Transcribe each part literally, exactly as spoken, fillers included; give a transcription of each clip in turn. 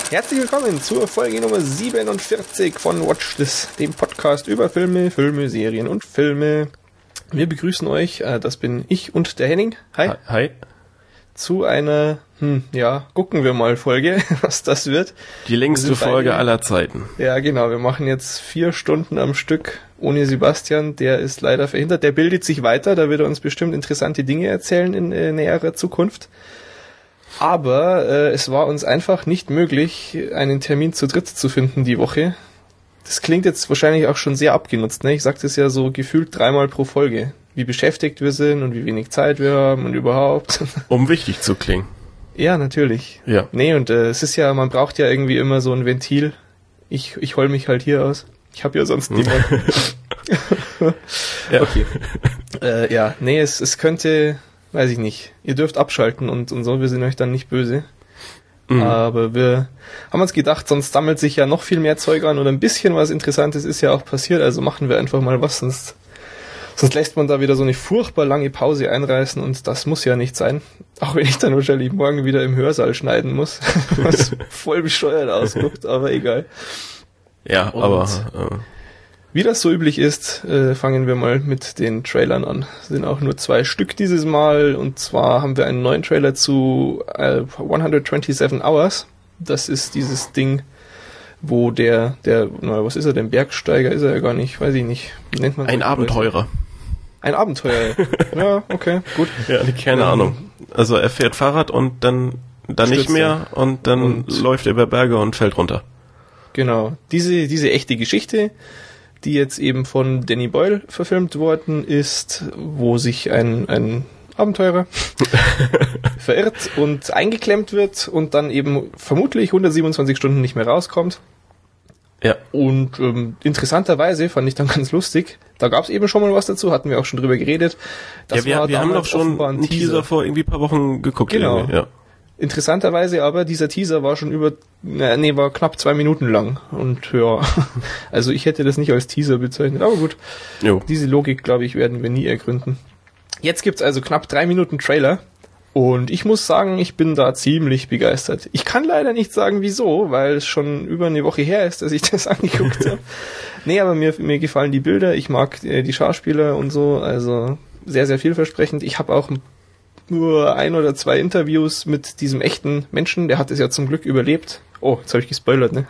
Herzlich willkommen zur Folge Nummer siebenundvierzig von Watchlist, dem Podcast über Filme, Filme, Serien und Filme. Wir begrüßen euch, äh, das bin ich und der Henning. Hi. Hi. Zu einer, hm, ja, gucken wir mal Folge, was das wird. Die längste Folge beide, aller Zeiten. Ja, genau, wir machen jetzt vier Stunden am Stück ohne Sebastian, der ist leider verhindert. Der bildet sich weiter, da wird er uns bestimmt interessante Dinge erzählen in äh, näherer Zukunft. Aber äh, es war uns einfach nicht möglich, einen Termin zu dritt zu finden die Woche. Das klingt jetzt wahrscheinlich auch schon sehr abgenutzt, ne? Ich sag das ja so gefühlt dreimal pro Folge. Wie beschäftigt wir sind und wie wenig Zeit wir haben und überhaupt. Um wichtig zu klingen. Ja, natürlich. Ja. Nee, und äh, es ist ja, man braucht ja irgendwie immer so ein Ventil. Ich ich heul mich halt hier aus. Ich habe ja sonst niemanden. Ja. Okay. Äh, ja, nee, es es könnte... Weiß ich nicht. Ihr dürft abschalten und, und so, wir sind euch dann nicht böse. Mhm. Aber wir haben uns gedacht, sonst sammelt sich ja noch viel mehr Zeug an und ein bisschen was Interessantes ist ja auch passiert, also machen wir einfach mal was, sonst, sonst lässt man da wieder so eine furchtbar lange Pause einreißen und das muss ja nicht sein. Auch wenn ich dann wahrscheinlich morgen wieder im Hörsaal schneiden muss, was voll bescheuert ausguckt, aber egal. Ja, und aber... Äh wie das so üblich ist, äh, fangen wir mal mit den Trailern an. Es sind auch nur zwei Stück dieses Mal und zwar haben wir einen neuen Trailer zu äh, hundertsiebenundzwanzig Hours. Das ist dieses Ding, wo der, der, na, was ist er denn, Bergsteiger ist er ja gar nicht, weiß ich nicht. Wie nennt man Ein Abenteurer. Ein Abenteurer, ja, okay, gut. Ja, keine ähm, Ahnung. Also er fährt Fahrrad und dann, dann nicht mehr und dann und läuft er über Berge und fällt runter. Genau, diese, diese echte Geschichte, die jetzt eben von Danny Boyle verfilmt worden ist, wo sich ein, ein Abenteurer verirrt und eingeklemmt wird und dann eben vermutlich hundertsiebenundzwanzig Stunden nicht mehr rauskommt. Ja. Und ähm, interessanterweise fand ich dann ganz lustig, da gab es eben schon mal was dazu, hatten wir auch schon drüber geredet. Das ja, wir, war wir haben doch schon ein Teaser. Teaser vor irgendwie ein paar Wochen geguckt. Genau. Ja. Interessanterweise aber, dieser Teaser war schon über, nee, war knapp zwei Minuten lang. Und ja, also ich hätte das nicht als Teaser bezeichnet, aber gut. Jo. Diese Logik, glaube ich, werden wir nie ergründen. Jetzt gibt's also knapp drei Minuten Trailer. Und ich muss sagen, ich bin da ziemlich begeistert. Ich kann leider nicht sagen, wieso, weil es schon über eine Woche her ist, dass ich das angeguckt habe. Nee, aber mir, mir gefallen die Bilder, ich mag äh, die Schauspieler und so, also sehr, sehr vielversprechend. Ich habe auch nur ein oder zwei Interviews mit diesem echten Menschen, der hat es ja zum Glück überlebt. Oh, jetzt habe ich gespoilert, ne?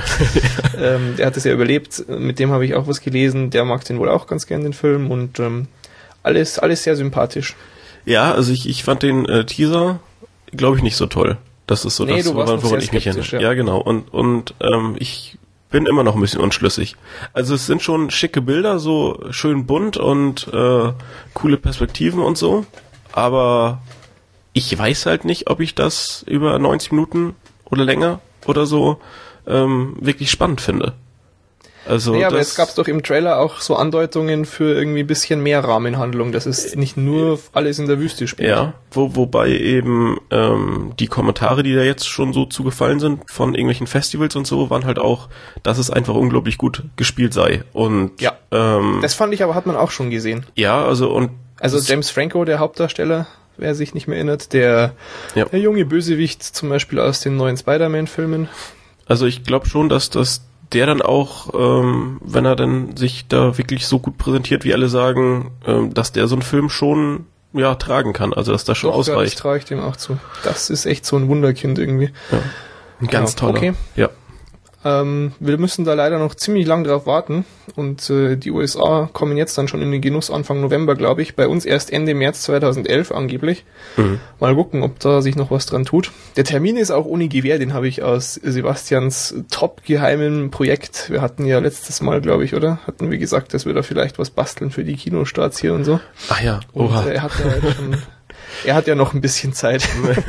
ähm, der hat es ja überlebt, mit dem habe ich auch was gelesen, der mag den wohl auch ganz gern, den Film, und ähm, alles alles sehr sympathisch. Ja, also ich ich fand den äh, Teaser, glaube ich, nicht so toll. Das ist so nee, das, woran ich mich hin. Ja. ja, genau. Und und ähm, ich bin immer noch ein bisschen unschlüssig. Also es sind schon schicke Bilder, so schön bunt und äh, coole Perspektiven und so. Aber ich weiß halt nicht, ob ich das über neunzig Minuten oder länger oder so ähm, wirklich spannend finde. Also ja, das, aber jetzt gab es doch im Trailer auch so Andeutungen für irgendwie ein bisschen mehr Rahmenhandlung, dass es nicht nur alles in der Wüste spielt. Ja, wo, wobei eben ähm, die Kommentare, die da jetzt schon so zugefallen sind von irgendwelchen Festivals und so, waren halt auch, dass es einfach unglaublich gut gespielt sei. Und ja, ähm, das fand ich aber, hat man auch schon gesehen. Ja, also und Also James Franco, der Hauptdarsteller, wer sich nicht mehr erinnert, der, ja. der junge Bösewicht zum Beispiel aus den neuen Spider-Man-Filmen. Also ich glaube schon, dass das der dann auch, ähm, wenn er dann sich da wirklich so gut präsentiert, wie alle sagen, ähm, dass der so einen Film schon ja tragen kann, also dass das schon Doch, ausreicht. Ja, das traue ich dem auch zu. Das ist echt so ein Wunderkind irgendwie. Ja. Ein ganz genau. toller. Okay. Ja. Ähm, wir müssen da leider noch ziemlich lang drauf warten und äh, die U S A kommen jetzt dann schon in den Genuss Anfang November, glaube ich. Bei uns erst Ende März zweitausendelf angeblich. Mhm. Mal gucken, ob da sich noch was dran tut. Der Termin ist auch ohne Gewähr, den habe ich aus Sebastians top geheimen Projekt. Wir hatten ja letztes Mal, glaube ich, oder? Hatten wir gesagt, dass wir da vielleicht was basteln für die Kinostarts hier und so. Ach ja, oha. Und äh, er hat ja halt schon, er hat ja noch ein bisschen Zeit.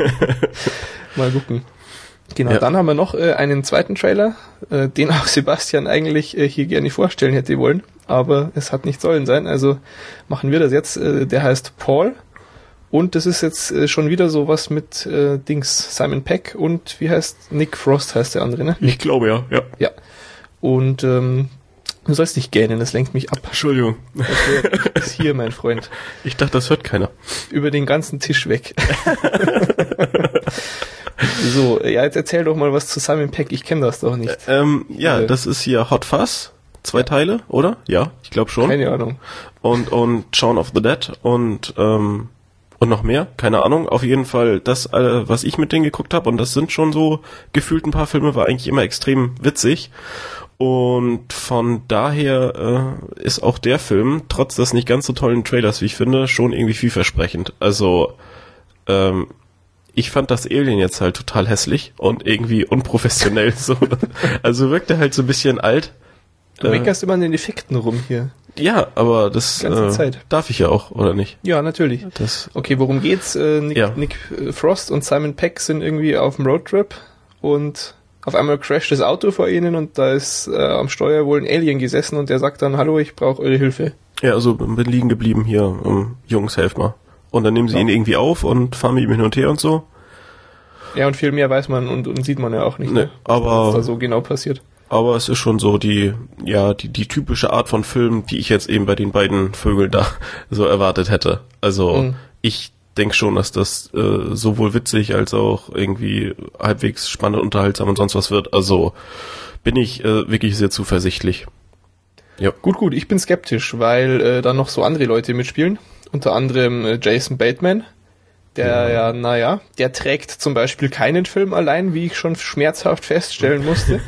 Mal gucken. Genau, ja. Dann haben wir noch äh, einen zweiten Trailer, äh, den auch Sebastian eigentlich äh, hier gerne vorstellen hätte wollen, aber es hat nicht sollen sein, also machen wir das jetzt. Äh, der heißt Paul und das ist jetzt äh, schon wieder sowas mit äh, Dings, Simon Pegg und wie heißt, Nick Frost heißt der andere, ne? Ich glaube, ja. Ja. Ja. Und ähm, du sollst nicht gähnen, das lenkt mich ab. Entschuldigung. Das ist hier, mein Freund. Ich dachte, das hört keiner. Über den ganzen Tisch weg. So, ja, jetzt erzähl doch mal was zu Simon Pegg, ich kenne das doch nicht. Ähm, ja, äh, das ist hier Hot Fuzz, zwei Teile, oder? Ja, ich glaube schon. Keine Ahnung. Und, und Shaun of the Dead und, ähm, und noch mehr, keine Ahnung. Auf jeden Fall das, äh, was ich mit denen geguckt habe, und das sind schon so gefühlt ein paar Filme, war eigentlich immer extrem witzig. Und von daher äh, ist auch der Film, trotz des nicht ganz so tollen Trailers, wie ich finde, schon irgendwie vielversprechend. Also, ähm, ich fand das Alien jetzt halt total hässlich und irgendwie unprofessionell so. Also wirkte halt so ein bisschen alt. Du meckerst äh, immer an den Effekten rum hier. Ja, aber das äh, Zeit. darf ich ja auch, oder nicht? Ja, natürlich. Das okay, worum geht's? Äh, Nick, ja. Nick Frost und Simon Pegg sind irgendwie auf dem Roadtrip und auf einmal crasht das Auto vor ihnen und da ist äh, am Steuer wohl ein Alien gesessen und der sagt dann, hallo, ich brauche eure Hilfe. Ja, also bin liegen geblieben hier, um, Jungs, helft mal. Und dann nehmen sie ja. ihn irgendwie auf und fahren mit ihm hin und her und so. Ja, und viel mehr weiß man und, und sieht man ja auch nicht, nee, ne? aber was da so genau passiert. Aber es ist schon so die, ja, die, die typische Art von Film, die ich jetzt eben bei den beiden Vögeln da so erwartet hätte. Also mhm. ich denke schon, dass das äh, sowohl witzig als auch irgendwie halbwegs spannend, unterhaltsam und sonst was wird. Also bin ich äh, wirklich sehr zuversichtlich. Ja. Gut, gut, ich bin skeptisch, weil äh, da noch so andere Leute mitspielen. Unter anderem äh, Jason Bateman. Der, ja, ja naja, der trägt zum Beispiel keinen Film allein, wie ich schon schmerzhaft feststellen musste.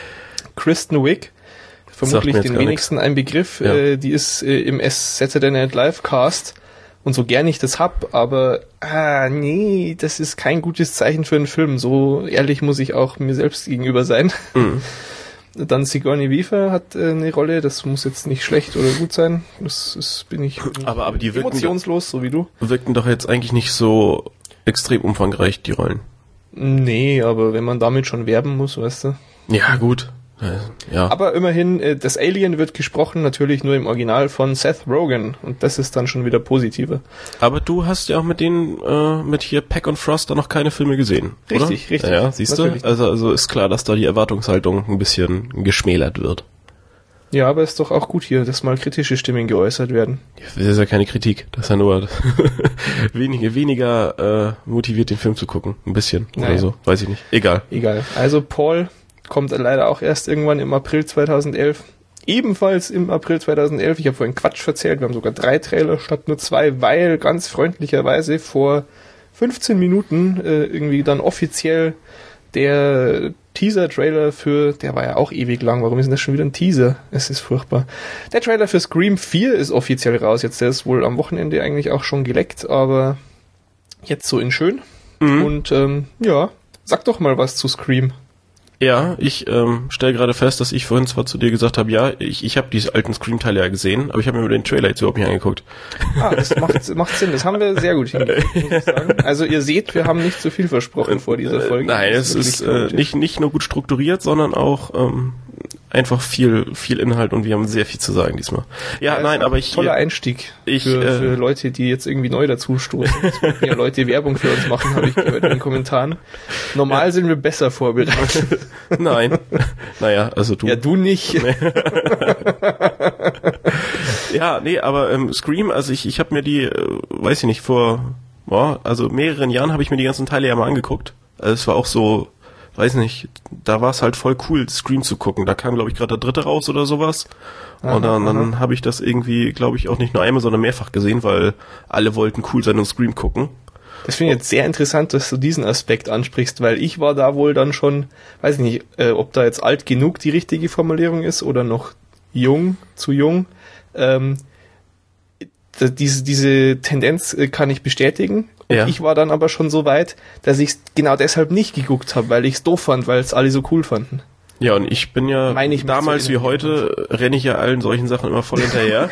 Kristen Wiig, vermutlich den wenigsten nix. Ein Begriff, ja. äh, die ist äh, im Saturday Night Live Cast und so gern ich das hab, aber ah, nee, das ist kein gutes Zeichen für einen Film, so ehrlich muss ich auch mir selbst gegenüber sein. Mhm. Dann Sigourney Weaver hat äh, eine Rolle, das muss jetzt nicht schlecht oder gut sein, das ist, bin ich aber, aber die emotionslos, so wie du. Wirkten doch jetzt eigentlich nicht so extrem umfangreich, die Rollen. Nee, aber wenn man damit schon werben muss, weißt du. Ja, gut. Ja. Aber immerhin, das Alien wird gesprochen natürlich nur im Original von Seth Rogen und das ist dann schon wieder positiver. Aber du hast ja auch mit denen, äh, mit hier Peck und Frost da noch keine Filme gesehen, richtig, oder? Richtig, richtig. Ja, siehst natürlich. du? Also, also ist klar, dass da die Erwartungshaltung ein bisschen geschmälert wird. Ja, aber ist doch auch gut hier, dass mal kritische Stimmen geäußert werden. Das ist ja keine Kritik, das ist ja nur weniger, weniger äh, motiviert, den Film zu gucken. Ein bisschen naja. oder so, weiß ich nicht. Egal. Egal. Also Paul kommt leider auch erst irgendwann im April zweitausendelf. Ebenfalls im April zweitausendelf. Ich habe vorhin Quatsch erzählt. Wir haben sogar drei Trailer statt nur zwei, weil ganz freundlicherweise vor fünfzehn Minuten äh, irgendwie dann offiziell der Teaser-Trailer für, der war ja auch ewig lang. Warum ist denn das schon wieder ein Teaser? Es ist furchtbar. Der Trailer für Scream vier ist offiziell raus. Jetzt, der ist wohl am Wochenende eigentlich auch schon geleckt, aber jetzt so in schön. Mhm. Und ähm, ja, sag doch mal was zu Scream. Ja, ich ähm, stelle gerade fest, dass ich vorhin zwar zu dir gesagt habe, ja, ich, ich habe diese alten Scream-Teile ja gesehen, aber ich habe mir den Trailer jetzt überhaupt nicht angeguckt. Ah, das macht, macht Sinn, das haben wir sehr gut hingekriegt, muss ich sagen. Also ihr seht, wir haben nicht zu viel versprochen vor dieser Folge. Nein, es ist, ist äh, nicht nicht nur gut strukturiert, sondern auch ähm, einfach viel viel Inhalt und wir haben sehr viel zu sagen diesmal. Ja, ja nein, aber ich... Toller Einstieg ich, für, äh, für Leute, die jetzt irgendwie neu dazustoßen. Es wollten ja Leute Werbung für uns machen, habe ich gehört in den Kommentaren. Normal ja. sind wir besser vorbereitet. Nein. Naja, also du. Ja, du nicht. Nee. Ja, nee, aber ähm, Scream, also ich ich habe mir die, äh, weiß ich nicht, vor boah, also mehreren Jahren habe ich mir die ganzen Teile ja mal angeguckt. Also es war auch so, weiß nicht, da war es halt voll cool, Scream zu gucken. Da kam, glaube ich, gerade der dritte raus oder sowas. Aha, und dann, dann habe ich das irgendwie, glaube ich, auch nicht nur einmal, sondern mehrfach gesehen, weil alle wollten cool sein und Scream gucken. Das finde ich jetzt sehr interessant, dass du diesen Aspekt ansprichst, weil ich war da wohl dann schon, weiß ich nicht, äh, ob da jetzt alt genug die richtige Formulierung ist oder noch jung, zu jung. Ähm, diese, diese Tendenz äh, kann ich bestätigen. Und ja. Ich war dann aber schon so weit, dass ich es genau deshalb nicht geguckt habe, weil ich es doof fand, weil es alle so cool fanden. Ja, und ich bin ja, ich damals wie heute, renne ich ja allen solchen Sachen immer voll hinterher.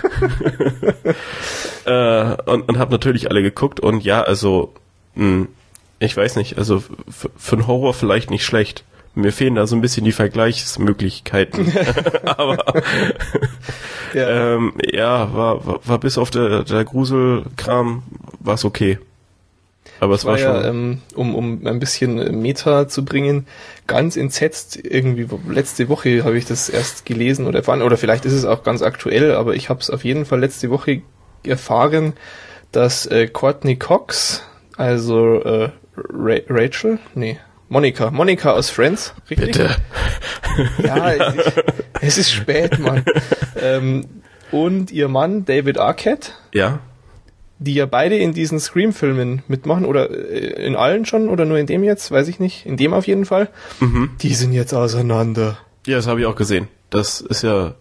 äh, und und habe natürlich alle geguckt und ja, also, mh, ich weiß nicht, also f- für einen Horror vielleicht nicht schlecht. Mir fehlen da so ein bisschen die Vergleichsmöglichkeiten. Aber ja, ähm, ja war, war, war bis auf der, der Gruselkram war es okay. Aber es war, war schon, ja, ähm, um, um ein bisschen Meta zu bringen, ganz entsetzt, irgendwie letzte Woche habe ich das erst gelesen oder erfahren, oder vielleicht ist es auch ganz aktuell, aber ich habe es auf jeden Fall letzte Woche erfahren, dass äh, Courtney Cox, also äh, Ra- Rachel, nee, Monika. Monika aus Friends, richtig? Bitte. Ja, ja. Es ist spät, Mann. ähm, und ihr Mann, David Arquette. Ja. Die ja beide in diesen Scream-Filmen mitmachen, oder in allen schon, oder nur in dem jetzt, weiß ich nicht. In dem auf jeden Fall. Mhm. Die sind jetzt auseinander. Ja, das habe ich auch gesehen. Das ist ja...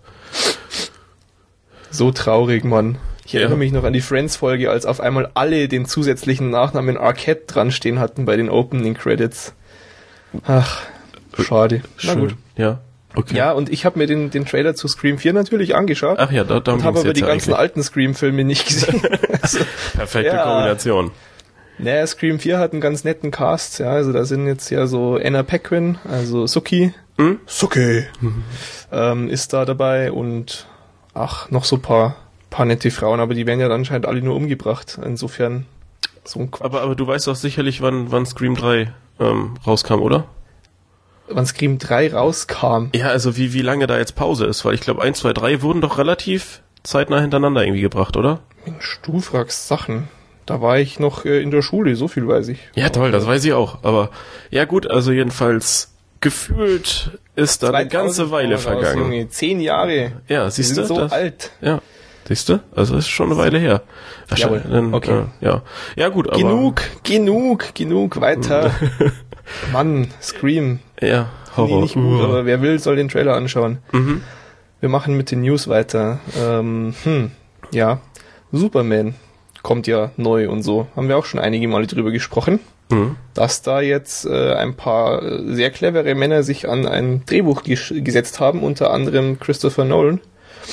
So traurig, Mann. Ich erinnere ja. mich noch an die Friends-Folge, als auf einmal alle den zusätzlichen Nachnamen Arquette dran stehen hatten bei den Opening Credits. Ach, schade. Schön. Na gut. Ja. Okay. Ja, und ich habe mir den, den Trailer zu Scream vier natürlich angeschaut. Ach ja, da, da und habe aber die ja ganzen eigentlich. alten Scream-Filme nicht gesehen. Also, perfekte ja. Kombination. Naja, Scream vier hat einen ganz netten Cast, ja, also da sind jetzt ja so Anna Paquin, also Sookie. Hm? Sookie. Mhm. Ähm, ist da dabei und ach, noch so ein paar, paar nette Frauen, aber die werden ja anscheinend alle nur umgebracht. Insofern so ein Quatsch. Aber, aber du weißt doch sicherlich, wann, wann Scream drei ähm, rauskam, oder? Wann Scream drei rauskam. Ja, also wie, wie lange da jetzt Pause ist, weil ich glaube eins, zwei, drei wurden doch relativ zeitnah hintereinander irgendwie gebracht, oder? Mensch, du fragst Sachen. Da war ich noch äh, in der Schule, so viel weiß ich. Ja, toll, das weiß ich auch. Aber ja gut, also jedenfalls gefühlt ist da eine ganze Weile raus, vergangen. Junge, zehn Jahre. Ja, siehst du? Wir sind so das, alt. Ja, siehst du? Also ist schon eine Weile her. Jawohl. Dann, Okay. Äh, ja. Ja gut, aber... Genug, genug, genug, weiter. Mann, Scream. Ja, Horror. Nee, nicht gut, aber wer will, soll den Trailer anschauen. Mhm. Wir machen mit den News weiter. Ähm, hm, ja, Superman kommt ja neu und so. Haben wir auch schon einige Male drüber gesprochen. Mhm. Dass da jetzt äh, ein paar sehr clevere Männer sich an ein Drehbuch ges- gesetzt haben, unter anderem Christopher Nolan.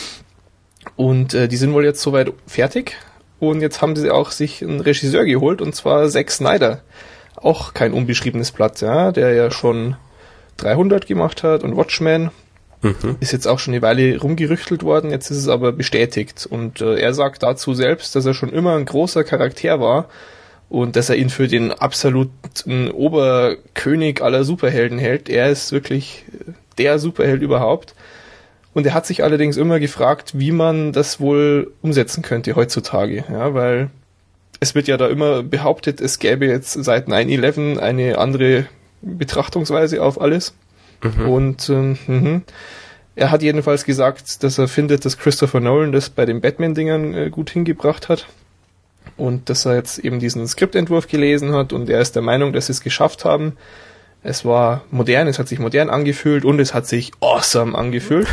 Und äh, die sind wohl jetzt soweit fertig. Und jetzt haben sie auch sich einen Regisseur geholt, und zwar Zack Snyder. Auch kein unbeschriebenes Blatt, ja, der ja schon dreihundert gemacht hat und Watchmen. Mhm. Ist jetzt auch schon eine Weile rumgerüchtelt worden, jetzt ist es aber bestätigt. Und äh, er sagt dazu selbst, dass er schon immer ein großer Charakter war und dass er ihn für den absoluten Oberkönig aller Superhelden hält. Er ist wirklich der Superheld überhaupt. Und er hat sich allerdings immer gefragt, wie man das wohl umsetzen könnte heutzutage. Ja, weil es wird ja da immer behauptet, es gäbe jetzt seit nine eleven eine andere Betrachtungsweise auf alles. Mhm. Und ähm, mh. er hat jedenfalls gesagt, dass er findet, dass Christopher Nolan das bei den Batman-Dingern äh, gut hingebracht hat. Und dass er jetzt eben diesen Skriptentwurf gelesen hat und er ist der Meinung, dass sie es geschafft haben. Es war modern, es hat sich modern angefühlt und es hat sich awesome angefühlt.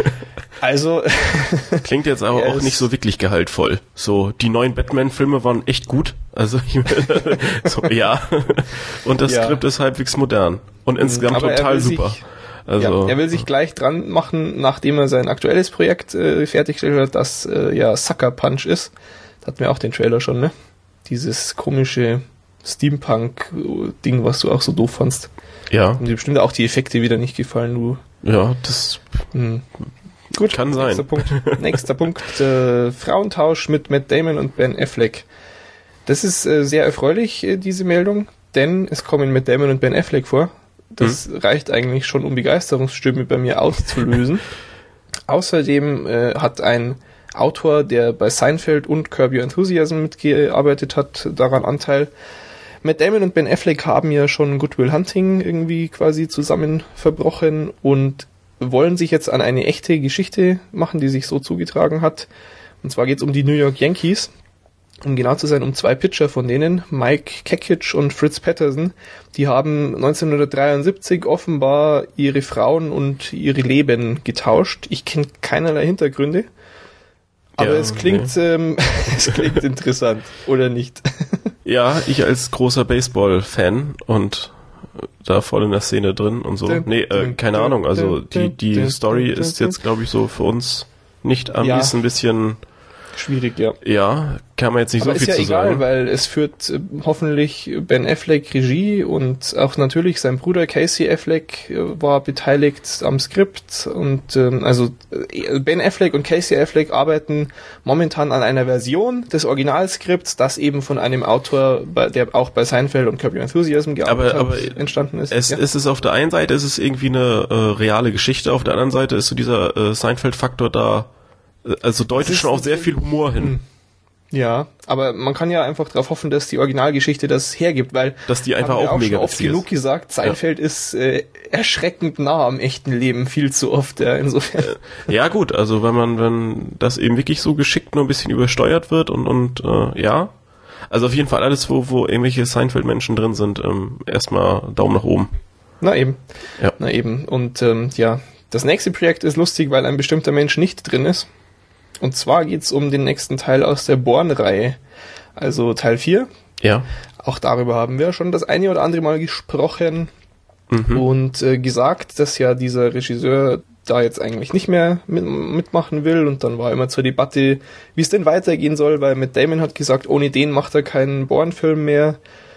Also klingt jetzt aber auch nicht so wirklich gehaltvoll. So, die neuen Batman-Filme waren echt gut. Also so, ja. Und das ja. Skript ist halbwegs modern und insgesamt aber total super. Sich, also ja, er will sich gleich dran machen, nachdem er sein aktuelles Projekt äh, fertiggestellt hat, das äh, ja Sucker Punch ist. Da hatten wir auch den Trailer schon, ne? Dieses komische Steampunk-Ding, was du auch so doof fandst. Ja. Und dir bestimmt auch die Effekte wieder nicht gefallen, du. Ja, das hm. Gut, kann sein. Nächster Punkt. Nächster Punkt äh, Frauentausch mit Matt Damon und Ben Affleck. Das ist äh, sehr erfreulich, äh, diese Meldung, denn es kommen Matt Damon und Ben Affleck vor. Das hm. reicht eigentlich schon, um Begeisterungsstürme bei mir auszulösen. Außerdem äh, hat ein Autor, der bei Seinfeld und Curb Your Enthusiasm mitgearbeitet hat, daran Anteil. Matt Damon und Ben Affleck haben ja schon Good Will Hunting irgendwie quasi zusammen verbrochen und wollen sich jetzt an eine echte Geschichte machen, die sich so zugetragen hat. Und zwar geht es um die New York Yankees. Um genau zu sein, um zwei Pitcher von denen, Mike Kekich und Fritz Patterson. Die haben neunzehnhundertdreiundsiebzig offenbar ihre Frauen und ihre Leben getauscht. Ich kenne keinerlei Hintergründe. Aber ja, es klingt, nee. ähm, es klingt interessant, oder nicht? Ja, ich als großer Baseball-Fan und da voll in der Szene drin und so. Nee, äh, keine Ahnung, also die die Story ist jetzt, glaube ich, so für uns nicht am liebsten ein bisschen schwierig, ja. Ja, kann man jetzt nicht aber so viel ja zu egal, sagen. Weil es führt äh, hoffentlich Ben Affleck Regie und auch natürlich sein Bruder Casey Affleck äh, war beteiligt am Skript und ähm, also äh, Ben Affleck und Casey Affleck arbeiten momentan an einer Version des Originalskripts, das eben von einem Autor, bei, der auch bei Seinfeld und Curb Your Enthusiasm gearbeitet aber, hat, aber entstanden ist. Es, ja? es ist auf der einen Seite ist es irgendwie eine äh, reale Geschichte, auf der anderen Seite ist so dieser äh, Seinfeld-Faktor da, äh, also deutet schon auch sehr viel Humor hin. Ja, aber man kann ja einfach darauf hoffen, dass die Originalgeschichte das hergibt, weil dass die einfach haben wir auch, auch mega schon oft genug gesagt, Seinfeld ja. ist äh, erschreckend nah am echten Leben, viel zu oft, ja, insofern. Ja gut, also wenn man, wenn das eben wirklich so geschickt nur ein bisschen übersteuert wird und, und äh, ja, also auf jeden Fall alles, wo, wo irgendwelche Seinfeld-Menschen drin sind, ähm, erstmal Daumen nach oben. Na eben, ja. na eben und ähm, ja, das nächste Projekt ist lustig, weil ein bestimmter Mensch nicht drin ist. Und zwar geht's um den nächsten Teil aus der Bourne-Reihe, also Teil vier. Ja. Auch darüber haben wir schon das eine oder andere Mal gesprochen mhm. und äh, gesagt, dass ja dieser Regisseur da jetzt eigentlich nicht mehr mit, mitmachen will. Und dann war immer zur Debatte, wie es denn weitergehen soll, weil Matt Damon hat gesagt, ohne den macht er keinen Bourne-Film mehr.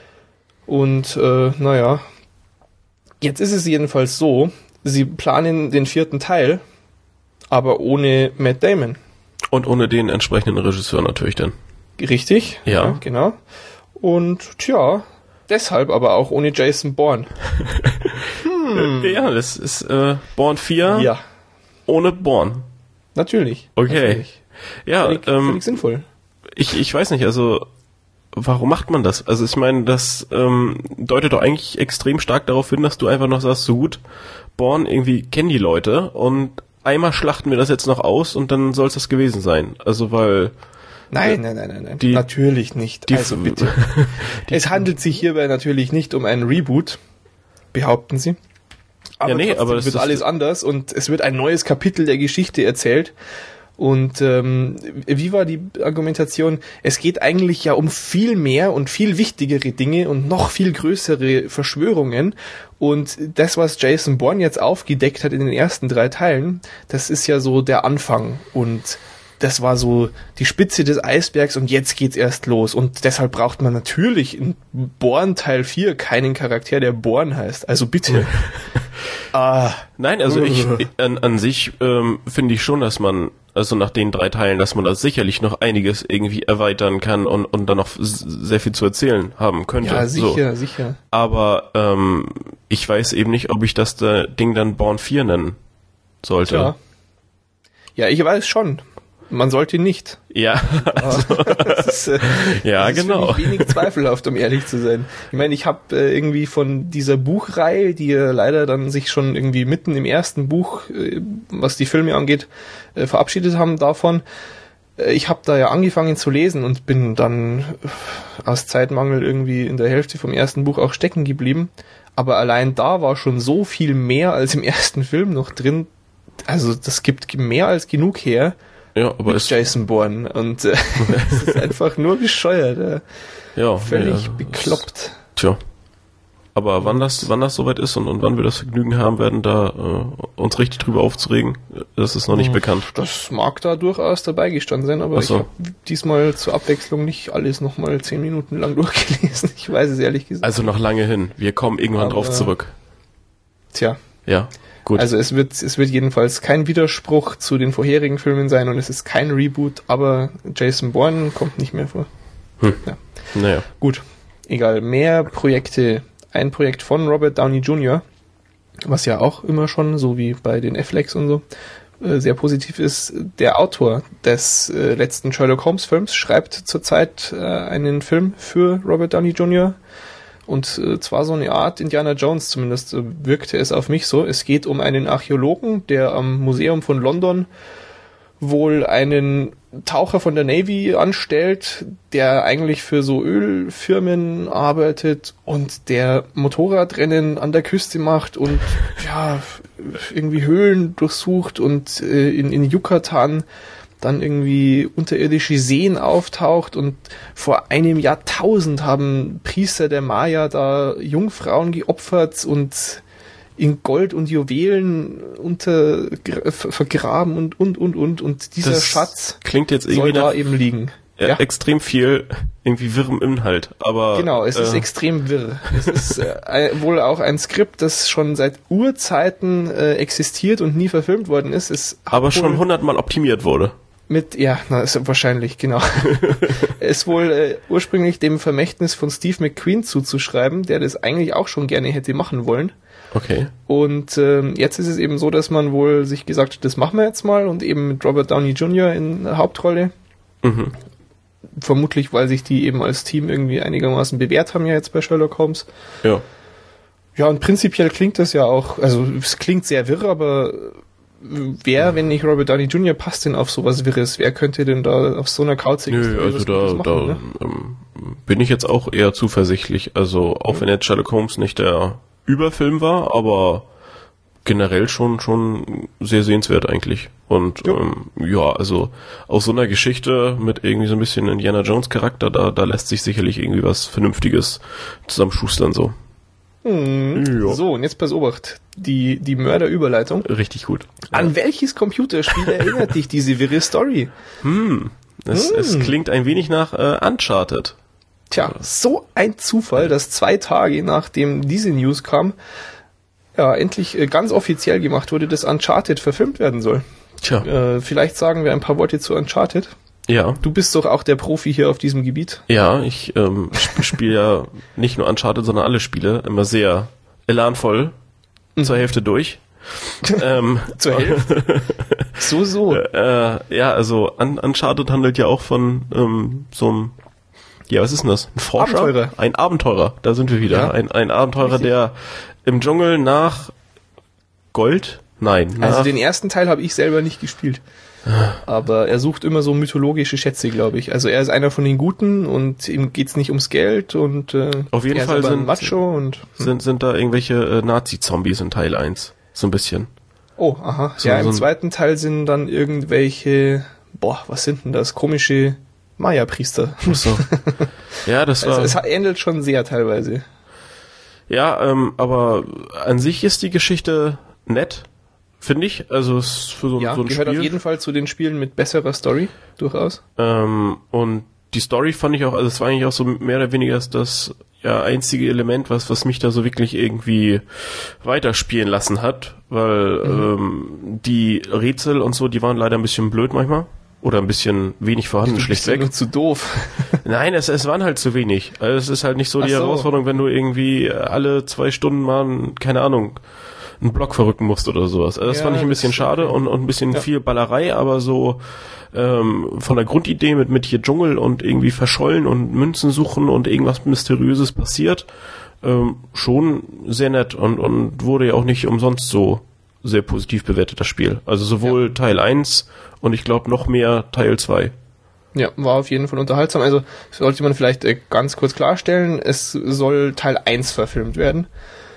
Und äh, naja, jetzt ist es jedenfalls so, sie planen den vierten Teil, aber ohne Matt Damon. Und ohne den entsprechenden Regisseur natürlich dann. Richtig, ja. ja, genau. Und tja, deshalb aber auch ohne Jason Bourne. hm. Ja, das ist äh, Bourne vier ja. ohne Bourne. Natürlich. Okay. Natürlich. Ja, völlig, ähm, völlig sinnvoll. Ich, ich weiß nicht, also warum macht man das? Also ich meine, das ähm, deutet doch eigentlich extrem stark darauf hin, dass du einfach noch sagst, so gut, Bourne irgendwie kennen die Leute und einmal schlachten wir das jetzt noch aus und dann soll es das gewesen sein. Also weil... Nein, nein, nein, nein, nein. Die, natürlich nicht. Die, also bitte. Es handelt sich hierbei natürlich nicht um einen Reboot, behaupten sie. Aber ja, nee, aber es wird alles anders und es wird ein neues Kapitel der Geschichte erzählt. Und ähm, wie war die Argumentation? Es geht eigentlich ja um viel mehr und viel wichtigere Dinge und noch viel größere Verschwörungen. Und das, was Jason Bourne jetzt aufgedeckt hat in den ersten drei Teilen, das ist ja so der Anfang. Und das war so die Spitze des Eisbergs und jetzt geht's erst los. Und deshalb braucht man natürlich in Bourne Teil vier keinen Charakter, der Bourne heißt. Also bitte. ah. Nein, also ich an, an sich ähm, finde ich schon, dass man also nach den drei Teilen, dass man da sicherlich noch einiges irgendwie erweitern kann und, und dann noch sehr viel zu erzählen haben könnte. Ja, sicher, so. sicher. Aber ähm, ich weiß eben nicht, ob ich das da Ding dann Bourne vier nennen sollte. Ja, ja, ich weiß schon. Man sollte nicht. Ja, also, das ist, äh, ja das ist genau. Für mich wenig zweifelhaft, um ehrlich zu sein. Ich meine, ich habe äh, irgendwie von dieser Buchreihe, die ja leider dann sich schon irgendwie mitten im ersten Buch, äh, was die Filme angeht, äh, verabschiedet haben davon. Äh, ich habe da ja angefangen zu lesen und bin dann äh, aus Zeitmangel irgendwie in der Hälfte vom ersten Buch auch stecken geblieben. Aber allein da war schon so viel mehr als im ersten Film noch drin. Also das gibt mehr als genug her. Ja, aber ist Jason Bourne und äh, es ist einfach nur bescheuert. Ja, ja völlig ja, bekloppt. Tja. Aber wann das, wann das soweit ist und, und wann wir das Vergnügen haben werden, da äh, uns richtig drüber aufzuregen, das ist noch nicht hm, bekannt. Das mag da durchaus dabei gestanden sein, aber so. Ich habe diesmal zur Abwechslung nicht alles nochmal zehn Minuten lang durchgelesen. Ich weiß es ehrlich gesagt. Also noch lange hin. Wir kommen irgendwann aber, drauf zurück. Tja. Ja. Gut. Also es wird es wird jedenfalls kein Widerspruch zu den vorherigen Filmen sein und es ist kein Reboot, aber Jason Bourne kommt nicht mehr vor. Hm. Ja. Naja. Gut, egal. Mehr Projekte. Ein Projekt von Robert Downey Junior, was ja auch immer schon, so wie bei den Afflecks und so, äh, sehr positiv ist. Der Autor des äh, letzten Sherlock Holmes Films schreibt zurzeit äh, einen Film für Robert Downey Junior Und äh, zwar so eine Art Indiana Jones, zumindest äh, wirkte es auf mich so. Es geht um einen Archäologen, der am Museum von London wohl einen Taucher von der Navy anstellt, der eigentlich für so Ölfirmen arbeitet und der Motorradrennen an der Küste macht und ja irgendwie Höhlen durchsucht und äh, in, in Yucatan dann irgendwie unterirdische Seen auftaucht und vor einem Jahrtausend haben Priester der Maya da Jungfrauen geopfert und in Gold und Juwelen unter vergraben und und und und und dieser das Schatz klingt jetzt irgendwie soll da nach, eben liegen. Ja, ja, extrem viel irgendwie wirrem Inhalt, aber genau, es äh, ist extrem wirr. Es ist äh, wohl auch ein Skript, das schon seit Urzeiten äh, existiert und nie verfilmt worden ist. Es aber schon hundertmal optimiert wurde. Mit, ja, na, ist wahrscheinlich, genau. Es wohl äh, ursprünglich dem Vermächtnis von Steve McQueen zuzuschreiben, der das eigentlich auch schon gerne hätte machen wollen. Okay. Und ähm, jetzt ist es eben so, dass man wohl sich gesagt hat, das machen wir jetzt mal und eben mit Robert Downey Junior in der Hauptrolle. Mhm. vermutlich, weil sich die eben als Team irgendwie einigermaßen bewährt haben ja jetzt bei Sherlock Holmes. Ja. Ja, und prinzipiell klingt das ja auch, also es klingt sehr wirr, aber wer, wenn nicht Robert Downey Junior, passt denn auf sowas Wirres? Wer könnte denn da auf so einer kauzigen Nö, also da, machen, da ne? ähm, bin ich jetzt auch eher zuversichtlich. Also auch mhm. wenn jetzt Sherlock Holmes nicht der Überfilm war, aber generell schon schon sehr sehenswert eigentlich. Und ja, ähm, ja also aus so einer Geschichte mit irgendwie so ein bisschen Indiana Jones Charakter, da da lässt sich sicherlich irgendwie was Vernünftiges zusammenschustern so. Hm. Ja. So, und jetzt pass Obacht. Die, die Mörderüberleitung. Richtig gut. An ja. welches Computerspiel erinnert dich diese wirre Story? Hm. Es, hm. es klingt ein wenig nach äh, Uncharted. Tja, so ein Zufall, dass zwei Tage nachdem diese News kam, ja, endlich äh, ganz offiziell gemacht wurde, dass Uncharted verfilmt werden soll. Tja. Äh, vielleicht sagen wir ein paar Worte zu Uncharted. Ja. Du bist doch auch der Profi hier auf diesem Gebiet. Ja, ich ähm, spiele ja nicht nur Uncharted, sondern alle Spiele immer sehr elanvoll mhm. zur Hälfte durch. ähm, zur Hälfte? so, so. Äh, ja, also Un- Uncharted handelt ja auch von ähm, so einem, ja, was ist denn das? Ein Forscher? Abenteurer. Ein Abenteurer, da sind wir wieder. Ja. Ein, ein Abenteurer, Richtig. der im Dschungel nach Gold? Nein. Nach also den ersten Teil habe ich selber nicht gespielt. Aber er sucht immer so mythologische Schätze, glaube ich. Also er ist einer von den Guten und ihm geht's nicht ums Geld und äh, auf jeden er Fall ist aber sind ein Macho und hm. sind sind da irgendwelche äh, Nazi-Zombies in Teil eins, so ein bisschen. Oh, aha. So, ja, im so zweiten Teil sind dann irgendwelche, boah, was sind denn das? Komische Maya-Priester. Ach so. Ja, das war. Es, es ähnelt schon sehr teilweise. Ja, ähm, aber an sich ist die Geschichte nett. Finde ich, also es ist für so, ja, so ein gehört Spiel. auf jeden Fall zu den Spielen mit besserer Story, durchaus. Ähm, und die Story fand ich auch, also es war eigentlich auch so mehr oder weniger das, das ja einzige Element, was was mich da so wirklich irgendwie weiterspielen lassen hat, weil mhm. ähm, die Rätsel und so, die waren leider ein bisschen blöd manchmal oder ein bisschen wenig vorhanden, schlichtweg. Nur zu doof. Nein, es es waren halt zu wenig. Also es ist halt nicht so Ach die so. Herausforderung, wenn du irgendwie alle zwei Stunden mal, keine Ahnung, einen Block verrücken musst oder sowas. Also das ja, fand ich ein bisschen schade und, und ein bisschen ja. viel Ballerei, aber so ähm, von der Grundidee mit mit hier Dschungel und irgendwie verschollen und Münzen suchen und irgendwas Mysteriöses passiert, ähm, schon sehr nett und und wurde ja auch nicht umsonst so sehr positiv bewertet, das Spiel. Also sowohl ja. Teil eins und ich glaube noch mehr Teil zwei. Ja, war auf jeden Fall unterhaltsam. Also sollte man vielleicht äh, ganz kurz klarstellen, es soll Teil eins verfilmt werden.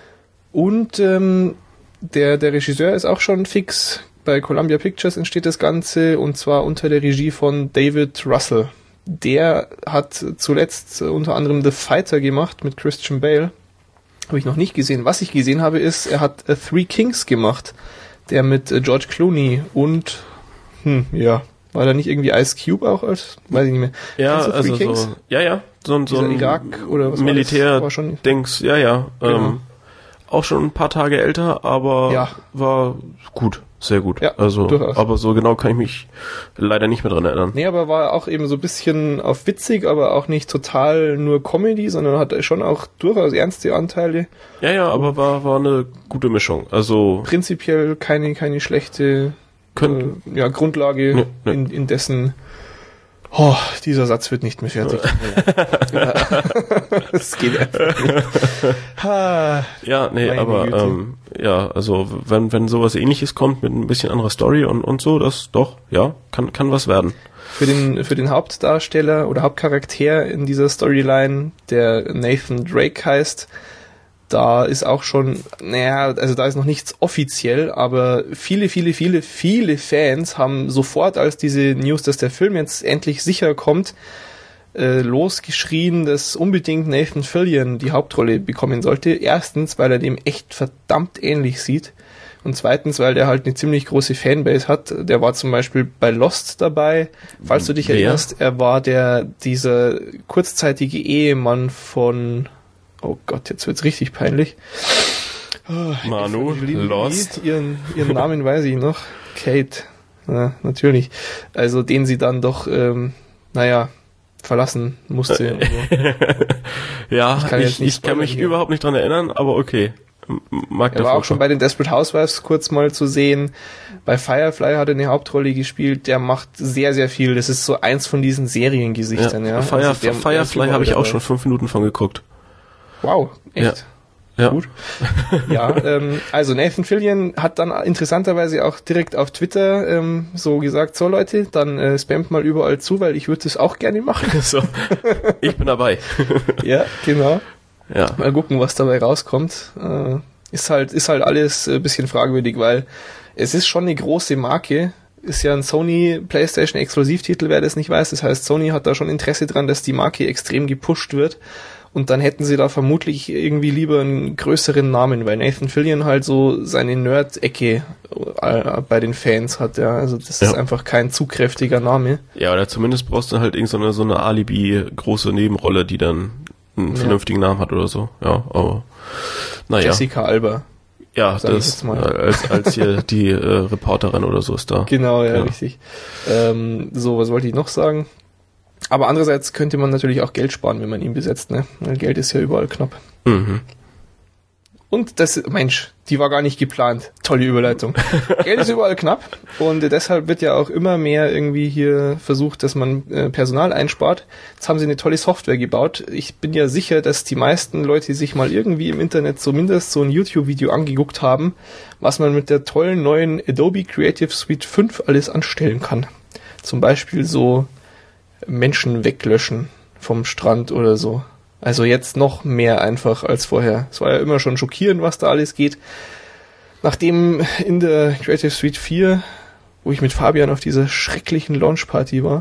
Und ähm, Der, der Regisseur ist auch schon fix. Bei Columbia Pictures entsteht das Ganze und zwar unter der Regie von David Russell. Der hat zuletzt unter anderem The Fighter gemacht mit Christian Bale. Habe ich noch nicht gesehen. Was ich gesehen habe ist, er hat uh, Three Kings gemacht. Der mit uh, George Clooney und, hm, ja, war da nicht irgendwie Ice Cube auch als, weiß ich nicht mehr. Ja, also so, ja, ja, so ein, so ein Irak oder was Militär war schon Dings, ja, ja, genau. ähm, auch schon ein paar Tage älter, aber ja. war gut, sehr gut. Ja, also, durchaus. aber so genau kann ich mich leider nicht mehr dran erinnern. Nee, aber war auch eben so ein bisschen auf witzig, aber auch nicht total nur Comedy, sondern hat schon auch durchaus ernste Anteile. Ja, ja, aber war war eine gute Mischung. Also prinzipiell keine keine schlechte Könnt, äh, ja, Grundlage, ne, ne. In, in dessen oh, dieser Satz wird nicht mehr fertig. Es geht einfach nicht. Ha, ja, nee, aber ähm, ja, also wenn wenn sowas Ähnliches kommt mit ein bisschen anderer Story und und so, das doch, ja, kann kann was werden. Für den für den Hauptdarsteller oder Hauptcharakter in dieser Storyline, der Nathan Drake heißt, da ist auch schon, naja, also da ist noch nichts offiziell, aber viele, viele, viele, viele Fans haben sofort, als diese News, dass der Film jetzt endlich sicher kommt, äh, losgeschrien, dass unbedingt Nathan Fillion die Hauptrolle bekommen sollte. Erstens, weil er dem echt verdammt ähnlich sieht. Und zweitens, weil der halt eine ziemlich große Fanbase hat. Der war zum Beispiel bei Lost dabei. Falls du dich Wer? erinnerst, er war der, dieser kurzzeitige Ehemann von... Oh Gott, jetzt wird's richtig peinlich. Oh, Manu, Lost. Ihren, ihren Namen weiß ich noch. Kate. Ja, natürlich. Also den sie dann doch, ähm, naja, verlassen musste. ja, ich kann, ich, ich kann mich hier. überhaupt nicht dran erinnern, aber okay. mag er war auch schon bei den Desperate Housewives kurz mal zu sehen. Bei Firefly hat er eine Hauptrolle gespielt. Der macht sehr, sehr viel. Das ist so eins von diesen Seriengesichtern. Ja, ja. Fire, also der, Firefly habe ich auch schon fünf Minuten von geguckt. Wow, echt? Ja. Ja. Gut. Ja, ähm, also Nathan Fillion hat dann interessanterweise auch direkt auf Twitter ähm, so gesagt, so Leute, dann äh, spamt mal überall zu, weil ich würde das auch gerne machen. So, ich bin dabei. Ja, genau. Ja. Mal gucken, was dabei rauskommt. Äh, ist halt, ist halt alles ein bisschen fragwürdig, weil es ist schon eine große Marke. Ist ja ein Sony PlayStation Exklusivtitel, wer das nicht weiß. Das heißt, Sony hat da schon Interesse dran, dass die Marke extrem gepusht wird. Und dann hätten sie da vermutlich irgendwie lieber einen größeren Namen, weil Nathan Fillion halt so seine Nerd-Ecke äh, bei den Fans hat, ja. Also das ja. ist einfach kein zugkräftiger Name. Ja, oder zumindest brauchst du halt irgend so eine, so eine Alibi-große Nebenrolle, die dann einen ja. vernünftigen Namen hat oder so. Ja, aber naja. Jessica Alba. Ja, das mal. als als hier die äh, Reporterin oder so ist da. Genau, ja, ja. richtig. Ähm, so, was wollte ich noch sagen? Aber andererseits könnte man natürlich auch Geld sparen, wenn man ihn besetzt, ne? Weil Geld ist ja überall knapp. Mhm. Und das, Mensch, die war gar nicht geplant. Tolle Überleitung. Geld ist überall knapp und deshalb wird ja auch immer mehr irgendwie hier versucht, dass man äh, Personal einspart. Jetzt haben sie eine tolle Software gebaut. Ich bin ja sicher, dass die meisten Leute sich mal irgendwie im Internet zumindest so ein YouTube-Video angeguckt haben, was man mit der tollen neuen Adobe Creative Suite fünf alles anstellen kann. Zum Beispiel so Menschen weglöschen vom Strand oder so. Also jetzt noch mehr einfach als vorher. Es war ja immer schon schockierend, was da alles geht. Nachdem in der Creative Suite vier, wo ich mit Fabian auf dieser schrecklichen Launchparty war,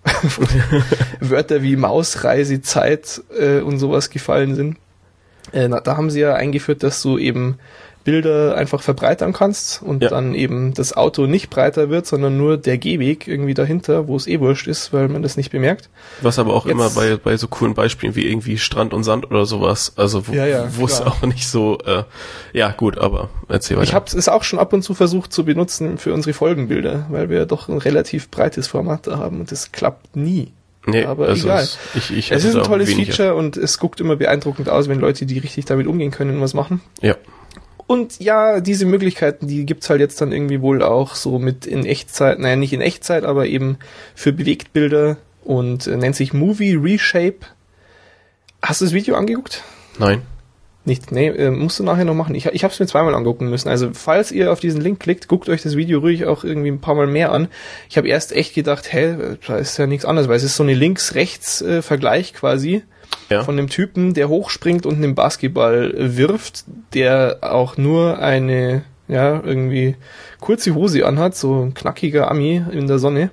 Wörter wie Mausreise, Zeit äh, und sowas gefallen sind, äh, na, da haben sie ja eingeführt, dass du eben Bilder einfach verbreitern kannst und ja. dann eben das Auto nicht breiter wird, sondern nur der Gehweg irgendwie dahinter, wo es eh wurscht ist, weil man das nicht bemerkt. Was aber auch Jetzt, immer bei bei so coolen Beispielen wie irgendwie Strand und Sand oder sowas, also wo ja, ja, wo es auch nicht so, äh, ja gut, aber erzähl weiter. Ich habe es auch schon ab und zu versucht zu benutzen für unsere Folgenbilder, weil wir doch ein relativ breites Format da haben und das klappt nie. Nee, aber also egal. Es, ich, ich es ist ein tolles Feature und es guckt immer beeindruckend aus, wenn Leute, die richtig damit umgehen können, was machen. Ja. Und ja, diese Möglichkeiten, die gibt's halt jetzt dann irgendwie wohl auch so mit in Echtzeit, naja, nicht in Echtzeit, aber eben für Bewegtbilder und äh, nennt sich Movie Reshape. Hast du das Video angeguckt? Nein. Nicht? Nee, äh, musst du nachher noch machen. Ich, ich habe es mir zweimal angucken müssen. Also falls ihr auf diesen Link klickt, guckt euch das Video ruhig auch irgendwie ein paar Mal mehr an. Ich habe erst echt gedacht, hä, da ist ja nichts anderes, weil es ist so eine Links-Rechts-Vergleich quasi. Ja. Von einem Typen, der hochspringt und einen Basketball wirft, der auch nur eine, ja, irgendwie kurze Hose anhat, so ein knackiger Ami in der Sonne.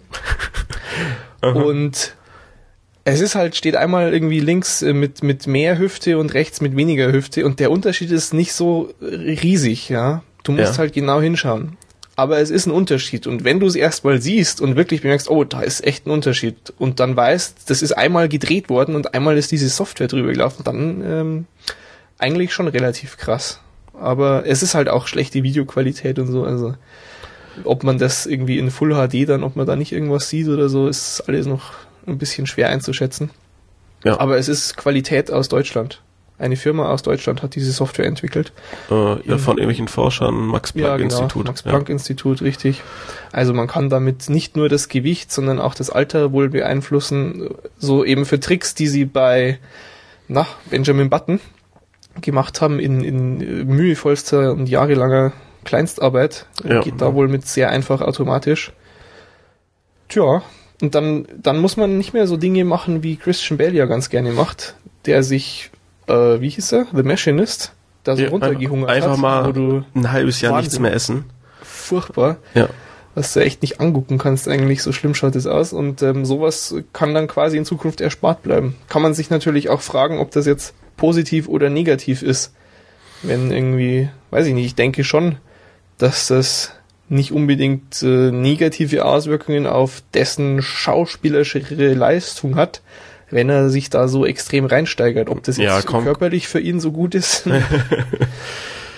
Und es ist halt, steht einmal irgendwie links mit, mit mehr Hüfte und rechts mit weniger Hüfte und der Unterschied ist nicht so riesig, ja. Du musst ja. halt genau hinschauen. Aber es ist ein Unterschied. Und wenn du es erstmal siehst und wirklich bemerkst, oh, da ist echt ein Unterschied und dann weißt, das ist einmal gedreht worden und einmal ist diese Software drüber gelaufen, dann ähm, eigentlich schon relativ krass. Aber es ist halt auch schlechte Videoqualität und so. Also ob man das irgendwie in Full H D dann, ob man da nicht irgendwas sieht oder so, ist alles noch ein bisschen schwer einzuschätzen. Ja. Aber es ist Qualität aus Deutschland. Eine Firma aus Deutschland hat diese Software entwickelt. Äh, ja, von irgendwelchen Forschern, Max-Planck-Institut. Ja, genau, Max-Planck-Institut, ja. Richtig. Also man kann damit nicht nur das Gewicht, sondern auch das Alter wohl beeinflussen. So eben für Tricks, die sie bei na, Benjamin Button gemacht haben in, in mühevollster und jahrelanger Kleinstarbeit. Ja. Geht da wohl mit sehr einfach automatisch. Tja, und dann, dann muss man nicht mehr so Dinge machen, wie Christian Bale ja ganz gerne macht, der sich Äh, wie hieß er? The Machinist, da so ja, runtergehungert einfach hat. Einfach mal wo du ein halbes Jahr Wahnsinn, nichts mehr essen. Furchtbar. Ja. Was du echt nicht angucken kannst eigentlich, so schlimm schaut es aus. Und ähm, sowas kann dann quasi in Zukunft erspart bleiben. Kann man sich natürlich auch fragen, ob das jetzt positiv oder negativ ist. Wenn irgendwie, weiß ich nicht, ich denke schon, dass das nicht unbedingt äh, negative Auswirkungen auf dessen schauspielerische Leistung hat, wenn er sich da so extrem reinsteigert. Ob das jetzt ja, komm. körperlich für ihn so gut ist.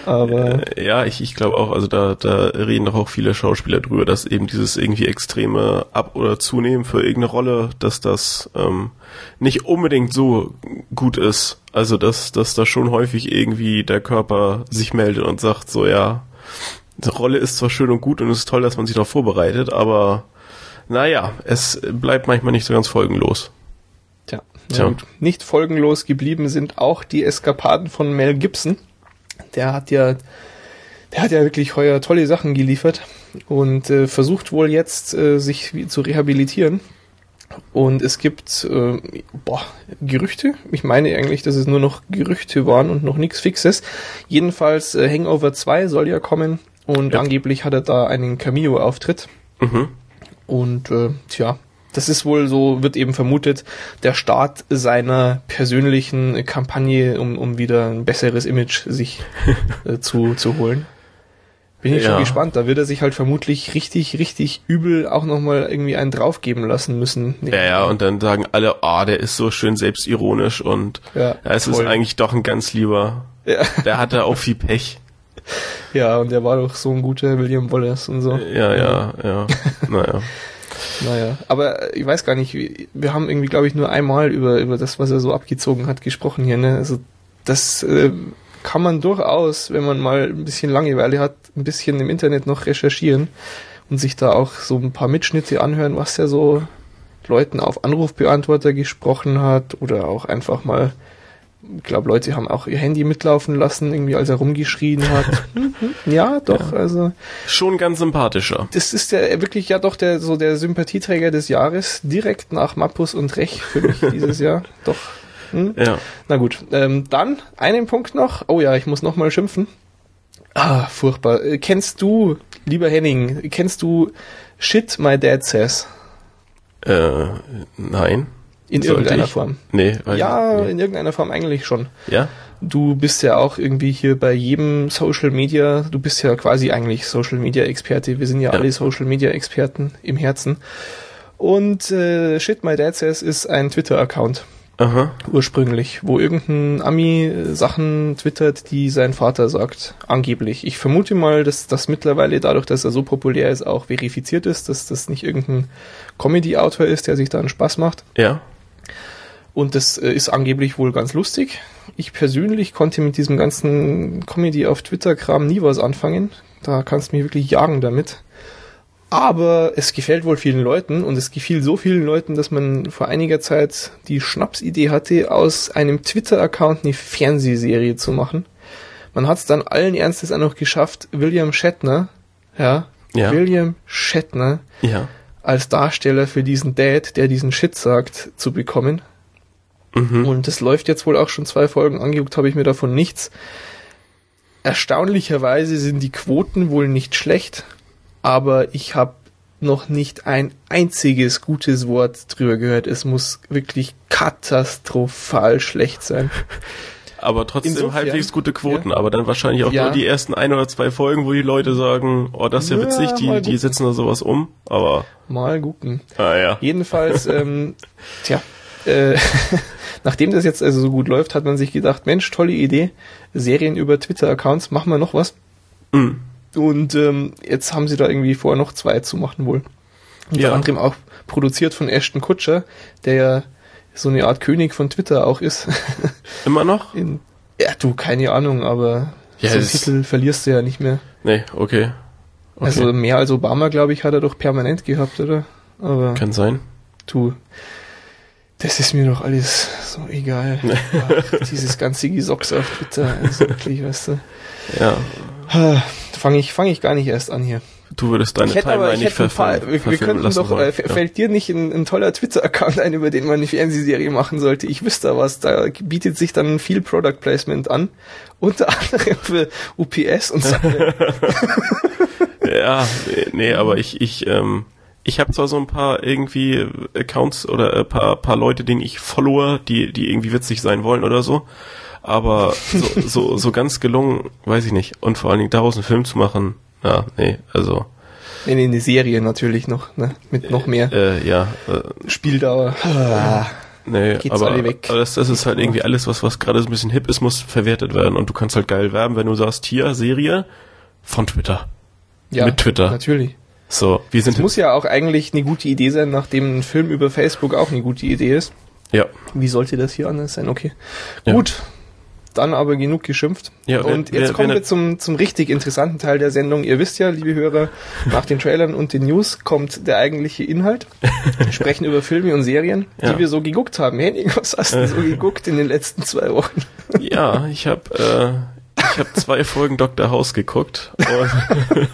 Aber äh, ja, ich, ich glaube auch, also da, da reden doch auch viele Schauspieler drüber, dass eben dieses irgendwie extreme Ab- oder Zunehmen für irgendeine Rolle, dass das ähm, nicht unbedingt so gut ist. Also dass, dass da schon häufig irgendwie der Körper sich meldet und sagt so, ja, die Rolle ist zwar schön und gut und es ist toll, dass man sich darauf vorbereitet, aber naja, es bleibt manchmal nicht so ganz folgenlos. Tja, Tja. Gut. Nicht folgenlos geblieben sind auch die Eskapaden von Mel Gibson. Der hat ja, der hat ja wirklich heuer tolle Sachen geliefert und äh, versucht wohl jetzt, äh, sich zu rehabilitieren. Und es gibt äh, boah, Gerüchte. Ich meine eigentlich, dass es nur noch Gerüchte waren und noch nichts Fixes. Jedenfalls äh, Hangover zwei soll ja kommen und ja. Angeblich hat er da einen Cameo-Auftritt. Mhm. Und äh, tja, das ist wohl so, wird eben vermutet, der Start seiner persönlichen Kampagne, um, um wieder ein besseres Image sich äh, zu, zu holen. Bin ich ja. schon gespannt. Da wird er sich halt vermutlich richtig, richtig übel auch nochmal irgendwie einen draufgeben lassen müssen. Ja, ja, und dann sagen alle, ah, oh, der ist so schön selbstironisch und ja, ja, es voll. Ist eigentlich doch ein ganz lieber. Ja. Der hatte auch viel Pech. Ja, und der war doch so ein guter William Wallace und so. Ja, ja, ja. Naja. Naja, aber ich weiß gar nicht, wir haben irgendwie, glaube ich, nur einmal über, über das, was er so abgezogen hat, gesprochen hier, ne? Also, das äh, kann man durchaus, wenn man mal ein bisschen Langeweile hat, ein bisschen im Internet noch recherchieren und sich da auch so ein paar Mitschnitte anhören, was er so Leuten auf Anrufbeantworter gesprochen hat oder auch einfach mal, ich glaube, Leute haben auch ihr Handy mitlaufen lassen, irgendwie als er rumgeschrien hat. Ja, doch, ja. Also. Schon ganz sympathischer. Das ist der wirklich ja doch der so der Sympathieträger des Jahres, direkt nach Mappus und Rech für mich dieses Jahr. Doch. Hm? Ja. Na gut, ähm, dann einen Punkt noch. Oh ja, ich muss noch mal schimpfen. Ah, furchtbar. Äh, kennst du, lieber Henning, kennst du Shit My Dad Says? Äh, nein. In Sollte irgendeiner ich? Form. Nee. Ja, nee. in irgendeiner Form eigentlich schon. Ja? Du bist ja auch irgendwie hier bei jedem Social Media, du bist ja quasi eigentlich Social Media Experte. Wir sind ja, ja. alle Social Media Experten im Herzen. Und äh, Shit My Dad Says ist ein Twitter-Account. Aha. Ursprünglich, wo irgendein Ami Sachen twittert, die sein Vater sagt, angeblich. Ich vermute mal, dass das mittlerweile dadurch, dass er so populär ist, auch verifiziert ist, dass das nicht irgendein Comedy-Autor ist, der sich da einen Spaß macht. Ja. Und das äh, ist angeblich wohl ganz lustig. Ich persönlich konnte mit diesem ganzen Comedy auf Twitter-Kram nie was anfangen. Da kannst du mich wirklich jagen damit. Aber es gefällt wohl vielen Leuten und es gefiel so vielen Leuten, dass man vor einiger Zeit die Schnapsidee hatte, aus einem Twitter-Account eine Fernsehserie zu machen. Man hat es dann allen Ernstes auch noch geschafft, William Shatner, ja, ja. William Shatner ja. als Darsteller für diesen Dad, der diesen Shit sagt, zu bekommen. Mhm. Und das läuft jetzt wohl auch schon zwei Folgen, angeguckt habe ich mir davon nichts. Erstaunlicherweise sind die Quoten wohl nicht schlecht, aber ich habe noch nicht ein einziges gutes Wort drüber gehört. Es muss wirklich katastrophal schlecht sein. Aber trotzdem Insofern, halbwegs gute Quoten, ja. Aber dann wahrscheinlich auch ja. nur die ersten ein oder zwei Folgen, wo die Leute sagen, oh, das ist ja, ja witzig, die, die setzen da sowas um, aber... Mal gucken. Ah, ja. Jedenfalls, ähm, tja, äh, nachdem das jetzt also so gut läuft, hat man sich gedacht, Mensch, tolle Idee, Serien über Twitter-Accounts, machen wir noch was. Mhm. Und ähm, jetzt haben sie da irgendwie vor, noch zwei zu machen wohl. Unter ja. anderem auch produziert von Ashton Kutcher, der ja so eine Art König von Twitter auch ist. Immer noch? In, ja, du, keine Ahnung, aber ja, so einen Titel verlierst du ja nicht mehr. Nee, okay. okay. Also mehr als Obama, glaube ich, hat er doch permanent gehabt, oder? Aber kann sein. Du, das ist mir doch alles so egal. Ach, dieses ganze Gesocks auf Twitter, also wirklich, weißt du. Ja. Fange ich, fang ich gar nicht erst an hier. Du würdest deine Timeline nicht verfilmen. Wir, wir könnten doch, äh, fällt ja. dir nicht ein, ein toller Twitter-Account ein, über den man eine Fernsehserie machen sollte? Ich wüsste da was. Da bietet sich dann viel Product Placement an. Unter anderem für U P S und so. Ja, nee, aber ich, ich, ähm, ich habe zwar so ein paar irgendwie Accounts oder ein paar, paar Leute, denen ich followe, die, die irgendwie witzig sein wollen oder so. Aber so, so, so ganz gelungen, weiß ich nicht. Und vor allen Dingen daraus einen Film zu machen, ja, nee, also. Nee, nee, eine Serie natürlich noch, ne, mit noch mehr. Äh, ja. Äh, Spieldauer. nee, geht's aber, alle weg. aber das, das ist halt irgendwie alles, was, was gerade so ein bisschen hip ist, muss verwertet werden und du kannst halt geil werben, wenn du sagst, hier, Serie von Twitter. Ja, mit Twitter. Natürlich. So, wir sind. Es muss ja auch eigentlich eine gute Idee sein, nachdem ein Film über Facebook auch eine gute Idee ist. Ja. Wie sollte das hier anders sein? Okay. Ja. Gut. Dann aber genug geschimpft. Ja, und wer, jetzt wer, kommen wer wir zum, zum richtig interessanten Teil der Sendung. Ihr wisst ja, liebe Hörer, nach den Trailern und den News kommt der eigentliche Inhalt. Wir sprechen über Filme und Serien, die ja. wir so geguckt haben. Henning, was hast du so geguckt in den letzten zwei Wochen? Ja, ich habe äh, ich habe zwei Folgen Doktor House geguckt und,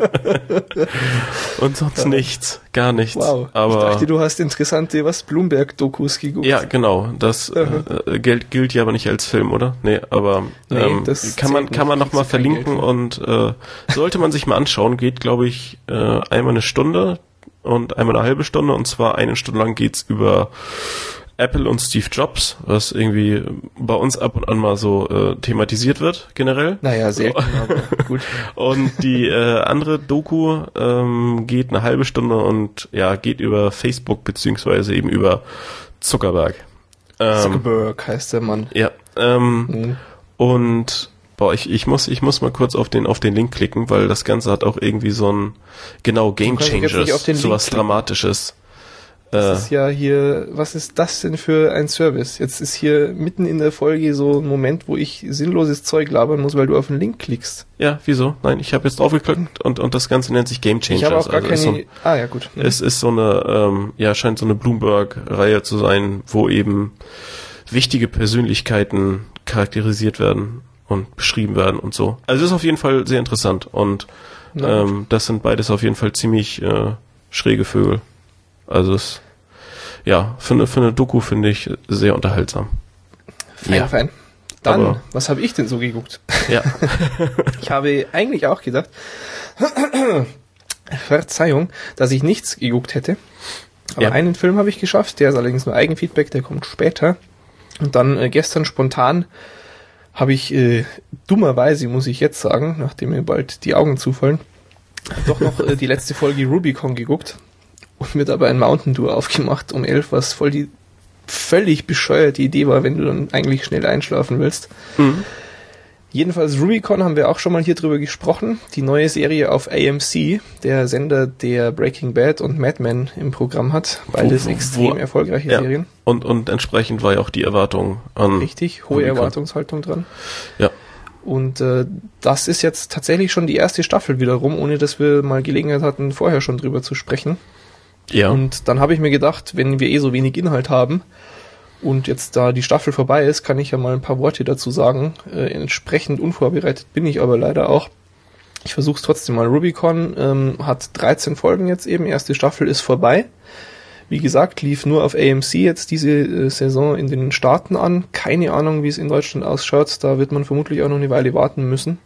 und sonst ja. nichts, gar nichts. Wow. Aber ich dachte, du hast interessante was Bloomberg-Dokus geguckt. Ja, genau. Das äh, gilt, gilt ja aber nicht als Film, oder? Nee, aber nee, ähm, kann man kann man noch mal verlinken und äh, sollte man sich mal anschauen. Geht, glaube ich, äh, einmal eine Stunde und einmal eine halbe Stunde und zwar eine Stunde lang geht's über Apple und Steve Jobs, was irgendwie bei uns ab und an mal so äh, thematisiert wird, generell. Naja, selten, aber gut. Und die äh, andere Doku ähm, geht eine halbe Stunde und ja, geht über Facebook beziehungsweise eben über Zuckerberg. Ähm, Zuckerberg heißt der Mann. Ja. Ähm, mhm. Und boah, ich, ich muss ich muss mal kurz auf den auf den Link klicken, weil das Ganze hat auch irgendwie so ein genau Game Changers, sowas Dramatisches. Das ist ja hier, was ist das denn für ein Service? Jetzt ist hier mitten in der Folge so ein Moment, wo ich sinnloses Zeug labern muss, weil du auf den Link klickst. Ja, wieso? Nein, ich habe jetzt draufgeklickt und und das Ganze nennt sich Game Changers. Ich habe auch gar also keine... So ein, ah, ja, gut. Mhm. Es ist so eine, ähm, ja, scheint so eine Bloomberg-Reihe zu sein, wo eben wichtige Persönlichkeiten charakterisiert werden und beschrieben werden und so. Also es ist auf jeden Fall sehr interessant und ähm, das sind beides auf jeden Fall ziemlich äh, schräge Vögel. Also es, ja, für eine, für eine Doku finde ich sehr unterhaltsam. Fein, ja. fein. Dann, aber, was habe ich denn so geguckt? Ja. Ich habe eigentlich auch gedacht, Verzeihung, dass ich nichts geguckt hätte. Aber ja. einen Film habe ich geschafft, der ist allerdings nur Eigenfeedback, der kommt später. Und dann äh, gestern spontan habe ich, äh, dummerweise muss ich jetzt sagen, nachdem mir bald die Augen zufallen, doch noch äh, die letzte Folge Rubicon geguckt. Und mir dabei ein Mountain Dew aufgemacht um elf, was voll die völlig bescheuerte Idee war, wenn du dann eigentlich schnell einschlafen willst. Mhm. Jedenfalls Rubicon haben wir auch schon mal hier drüber gesprochen. Die neue Serie auf A M C, der Sender, der Breaking Bad und Mad Men im Programm hat. Beides wo, extrem wo, erfolgreiche ja. Serien. Und, und entsprechend war ja auch die Erwartung an... Richtig, hohe Rubicon. Erwartungshaltung dran. Ja. Und äh, das ist jetzt tatsächlich schon die erste Staffel wiederum, ohne dass wir mal Gelegenheit hatten, vorher schon drüber zu sprechen. Ja. Und dann habe ich mir gedacht, wenn wir eh so wenig Inhalt haben und jetzt da die Staffel vorbei ist, kann ich ja mal ein paar Worte dazu sagen. Äh, entsprechend unvorbereitet bin ich aber leider auch. Ich versuche es trotzdem mal. Rubicon ähm, hat dreizehn Folgen jetzt eben. Erste Staffel ist vorbei. Wie gesagt, lief nur auf A M C jetzt diese äh, Saison in den Staaten an. Keine Ahnung, wie es in Deutschland ausschaut. Da wird man vermutlich auch noch eine Weile warten müssen.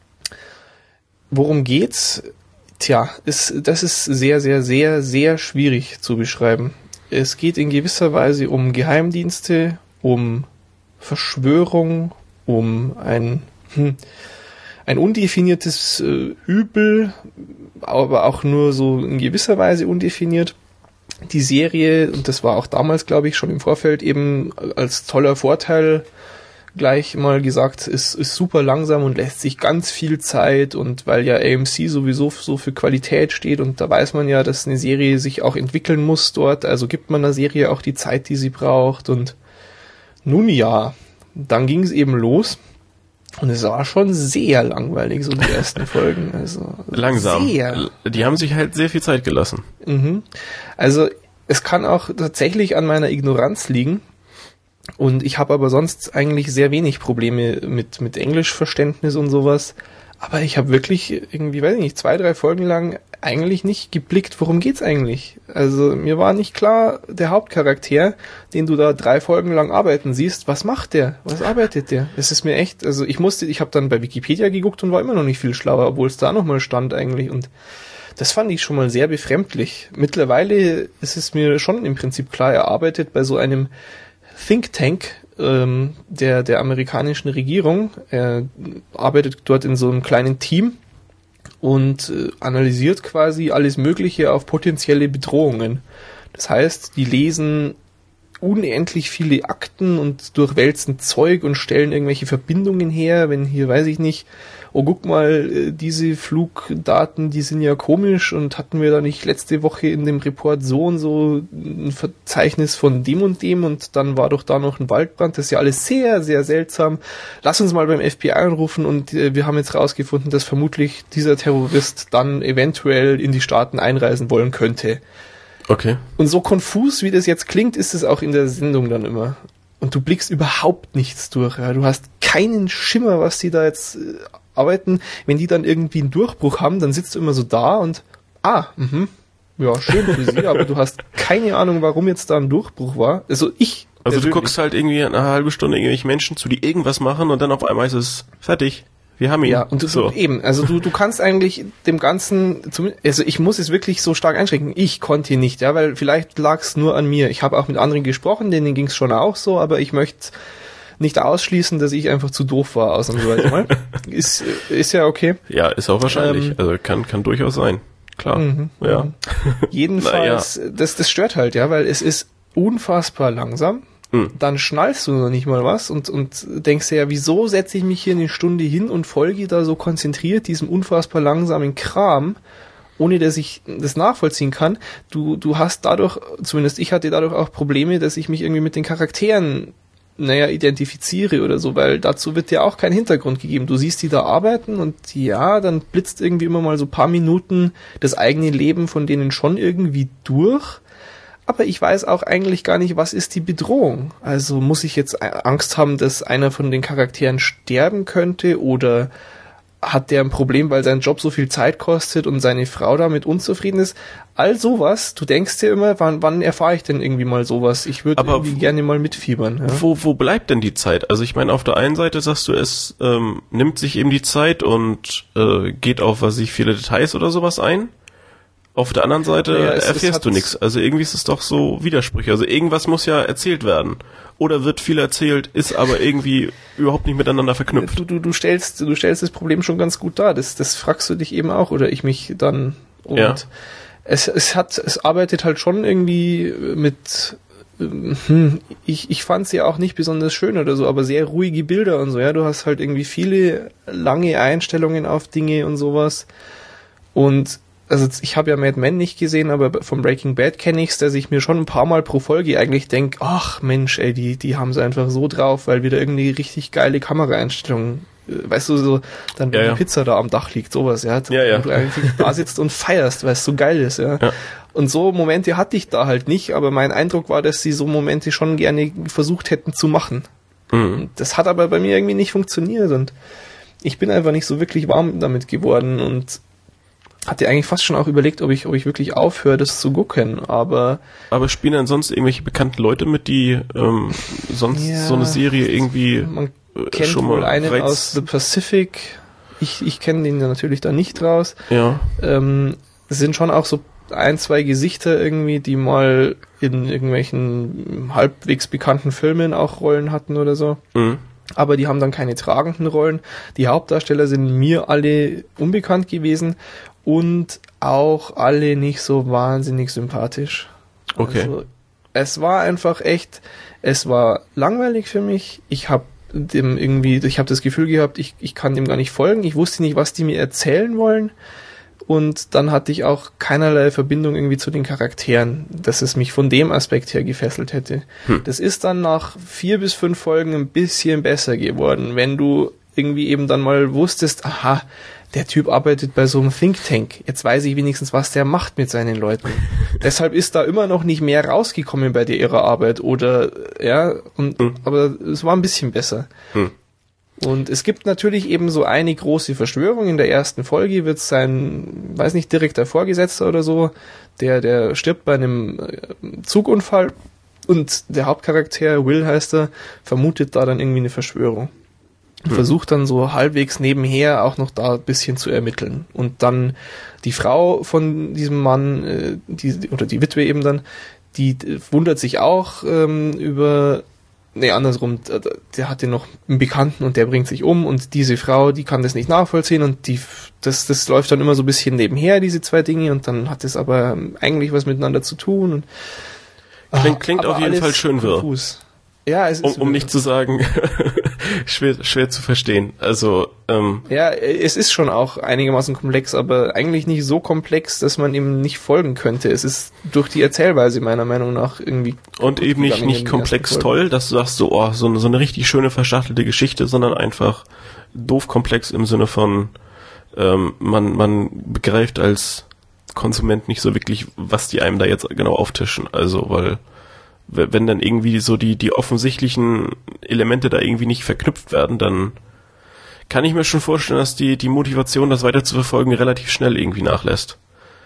Worum geht's? Tja, ist, das ist sehr, sehr, sehr, sehr schwierig zu beschreiben. Es geht in gewisser Weise um Geheimdienste, um Verschwörung, um ein, hm, ein undefiniertes äh, Übel, aber auch nur so in gewisser Weise undefiniert. Die Serie, und das war auch damals, glaube ich, schon im Vorfeld eben als toller Vorteil gleich mal gesagt, ist, ist super langsam und lässt sich ganz viel Zeit, und weil ja A M C sowieso so für Qualität steht und da weiß man ja, dass eine Serie sich auch entwickeln muss dort, also gibt man der Serie auch die Zeit, die sie braucht. Und nun ja, dann ging es eben los und es war schon sehr langweilig, so die ersten Folgen. Also langsam. Sehr. Die haben sich halt sehr viel Zeit gelassen. Mhm. Also es kann auch tatsächlich an meiner Ignoranz liegen. Und ich habe aber sonst eigentlich sehr wenig Probleme mit mit Englischverständnis und sowas. Aber ich habe wirklich irgendwie, weiß ich nicht, zwei, drei Folgen lang eigentlich nicht geblickt, worum geht's eigentlich. Also mir war nicht klar, der Hauptcharakter, den du da drei Folgen lang arbeiten siehst, was macht der? Was arbeitet der? Es ist mir echt, also ich musste, ich habe dann bei Wikipedia geguckt und war immer noch nicht viel schlauer, obwohl es da nochmal stand eigentlich. Und das fand ich schon mal sehr befremdlich. Mittlerweile ist es mir schon im Prinzip klar erarbeitet bei so einem Think Tank ähm, der der amerikanischen Regierung. Er arbeitet dort in so einem kleinen Team und äh, analysiert quasi alles Mögliche auf potenzielle Bedrohungen. Das heißt, die lesen unendlich viele Akten und durchwälzen Zeug und stellen irgendwelche Verbindungen her, wenn hier, weiß ich nicht, oh, guck mal, diese Flugdaten, die sind ja komisch und hatten wir da nicht letzte Woche in dem Report so und so ein Verzeichnis von dem und dem und dann war doch da noch ein Waldbrand, das ist ja alles sehr, sehr seltsam. Lass uns mal beim F B I anrufen und wir haben jetzt rausgefunden, dass vermutlich dieser Terrorist dann eventuell in die Staaten einreisen wollen könnte. Okay. Und so konfus, wie das jetzt klingt, ist es auch in der Sendung dann immer. Und du blickst überhaupt nichts durch. Ja. Du hast keinen Schimmer, was die da jetzt äh, arbeiten. Wenn die dann irgendwie einen Durchbruch haben, dann sitzt du immer so da und, ah, mhm, ja, schön für sie, aber du hast keine Ahnung, warum jetzt da ein Durchbruch war. Also ich Also du guckst halt irgendwie eine halbe Stunde irgendwelche Menschen zu, die irgendwas machen und dann auf einmal ist es fertig. Wir haben ihn. Ja, und so. eben, also du du kannst eigentlich dem Ganzen, also ich muss es wirklich so stark einschränken, ich konnte nicht, ja, weil vielleicht lag es nur an mir. Ich habe auch mit anderen gesprochen, denen ging es schon auch so, aber ich möchte nicht ausschließen, dass ich einfach zu doof war, ausnahmsweise mal. ist, ist ja okay. Ja, ist auch wahrscheinlich, ähm, also kann kann durchaus sein, klar. Mhm, ja. Jedenfalls, ja. das das stört halt, ja, weil es ist unfassbar langsam. Dann schnallst du noch nicht mal was und, und denkst dir ja, wieso setze ich mich hier eine Stunde hin und folge da so konzentriert diesem unfassbar langsamen Kram, ohne dass ich das nachvollziehen kann. Du, du hast dadurch, zumindest ich hatte dadurch auch Probleme, dass ich mich irgendwie mit den Charakteren, naja, identifiziere oder so, weil dazu wird ja auch kein Hintergrund gegeben. Du siehst die da arbeiten und ja, dann blitzt irgendwie immer mal so ein paar Minuten das eigene Leben von denen schon irgendwie durch. Aber ich weiß auch eigentlich gar nicht, was ist die Bedrohung. Also muss ich jetzt Angst haben, dass einer von den Charakteren sterben könnte oder hat der ein Problem, weil sein Job so viel Zeit kostet und seine Frau damit unzufrieden ist? All sowas, du denkst dir immer, wann, wann erfahre ich denn irgendwie mal sowas? Ich würde irgendwie gerne mal mitfiebern. Ja. Wo, wo bleibt denn die Zeit? Also ich meine, auf der einen Seite sagst du, es ähm, nimmt sich eben die Zeit und äh, geht auf, was weiß ich, viele Details oder sowas ein. Auf der anderen Seite ja, es, erfährst es du nichts. Also irgendwie ist es doch so Widersprüche. Also irgendwas muss ja erzählt werden. Oder wird viel erzählt, ist aber irgendwie überhaupt nicht miteinander verknüpft. Du, du, du stellst, du stellst das Problem schon ganz gut dar. Das, das fragst du dich eben auch oder ich mich dann. Und ja. es, es hat, es arbeitet halt schon irgendwie mit, hm, ich, ich fand es ja auch nicht besonders schön oder so, aber sehr ruhige Bilder und so. Ja, du hast halt irgendwie viele lange Einstellungen auf Dinge und sowas. Und also ich habe ja Mad Men nicht gesehen, aber vom Breaking Bad kenne ich's, dass ich mir schon ein paar Mal pro Folge eigentlich denke, ach Mensch, ey, die die haben es einfach so drauf, weil wieder irgendwie richtig geile Kameraeinstellungen, weißt du, so dann wenn ja, die ja. Pizza da am Dach liegt, sowas, ja, ja, ja. wo du eigentlich da sitzt und feierst, weil es so geil ist, ja. ja. Und so Momente hatte ich da halt nicht, aber mein Eindruck war, dass sie so Momente schon gerne versucht hätten zu machen. Mhm. Das hat aber bei mir irgendwie nicht funktioniert und ich bin einfach nicht so wirklich warm damit geworden und hatte eigentlich fast schon auch überlegt, ob ich, ob ich wirklich aufhöre, das zu gucken, aber... Aber spielen dann sonst irgendwelche bekannten Leute mit, die ähm, sonst ja, so eine Serie irgendwie man kennt schon wohl mal einen reizt. aus The Pacific. Ich, ich kenne den ja natürlich da nicht raus. Ja. Ähm, es sind schon auch so ein, zwei Gesichter irgendwie, die mal in irgendwelchen halbwegs bekannten Filmen auch Rollen hatten oder so. Mhm. Aber die haben dann keine tragenden Rollen. Die Hauptdarsteller sind mir alle unbekannt gewesen und auch alle nicht so wahnsinnig sympathisch. Okay. Also, es war einfach echt, es war langweilig für mich. Ich habe dem irgendwie, ich habe das Gefühl gehabt, ich, ich kann dem gar nicht folgen. Ich wusste nicht, was die mir erzählen wollen. Und dann hatte ich auch keinerlei Verbindung irgendwie zu den Charakteren, dass es mich von dem Aspekt her gefesselt hätte. Hm. Das ist dann nach vier bis fünf Folgen ein bisschen besser geworden, wenn du irgendwie eben dann mal wusstest, aha, der Typ arbeitet bei so einem Think Tank. Jetzt weiß ich wenigstens, was der macht mit seinen Leuten. Deshalb ist da immer noch nicht mehr rausgekommen bei der ihrer Arbeit oder, ja, und, hm. aber es war ein bisschen besser. Hm. Und es gibt natürlich eben so eine große Verschwörung. In der ersten Folge wird sein, weiß nicht, direkter Vorgesetzter oder so, der, der stirbt bei einem Zugunfall und der Hauptcharakter, Will heißt er, vermutet da dann irgendwie eine Verschwörung. Und hm. versucht dann so halbwegs nebenher auch noch da ein bisschen zu ermitteln. Und dann die Frau von diesem Mann, die, oder die Witwe eben dann, die wundert sich auch ähm, über... Nee, andersrum, der hatte noch einen Bekannten und der bringt sich um und diese Frau, die kann das nicht nachvollziehen und die, das, das läuft dann immer so ein bisschen nebenher, diese zwei Dinge, und dann hat es aber eigentlich was miteinander zu tun. Und, Klingt, klingt auf jeden Fall schön wirr. Ja, es ist um, um nicht zu sagen, schwer, schwer zu verstehen. Also, ähm, ja, es ist schon auch einigermaßen komplex, aber eigentlich nicht so komplex, dass man ihm nicht folgen könnte. Es ist durch die Erzählweise meiner Meinung nach irgendwie... Und eben nicht, nicht komplex toll, dass du sagst, so, oh, so eine, so eine richtig schöne verschachtelte Geschichte, sondern einfach doof komplex im Sinne von, ähm, man, man begreift als Konsument nicht so wirklich, was die einem da jetzt genau auftischen. Also, weil... wenn dann irgendwie so die, die offensichtlichen Elemente da irgendwie nicht verknüpft werden, dann kann ich mir schon vorstellen, dass die, die Motivation, das weiter zu verfolgen, relativ schnell irgendwie nachlässt.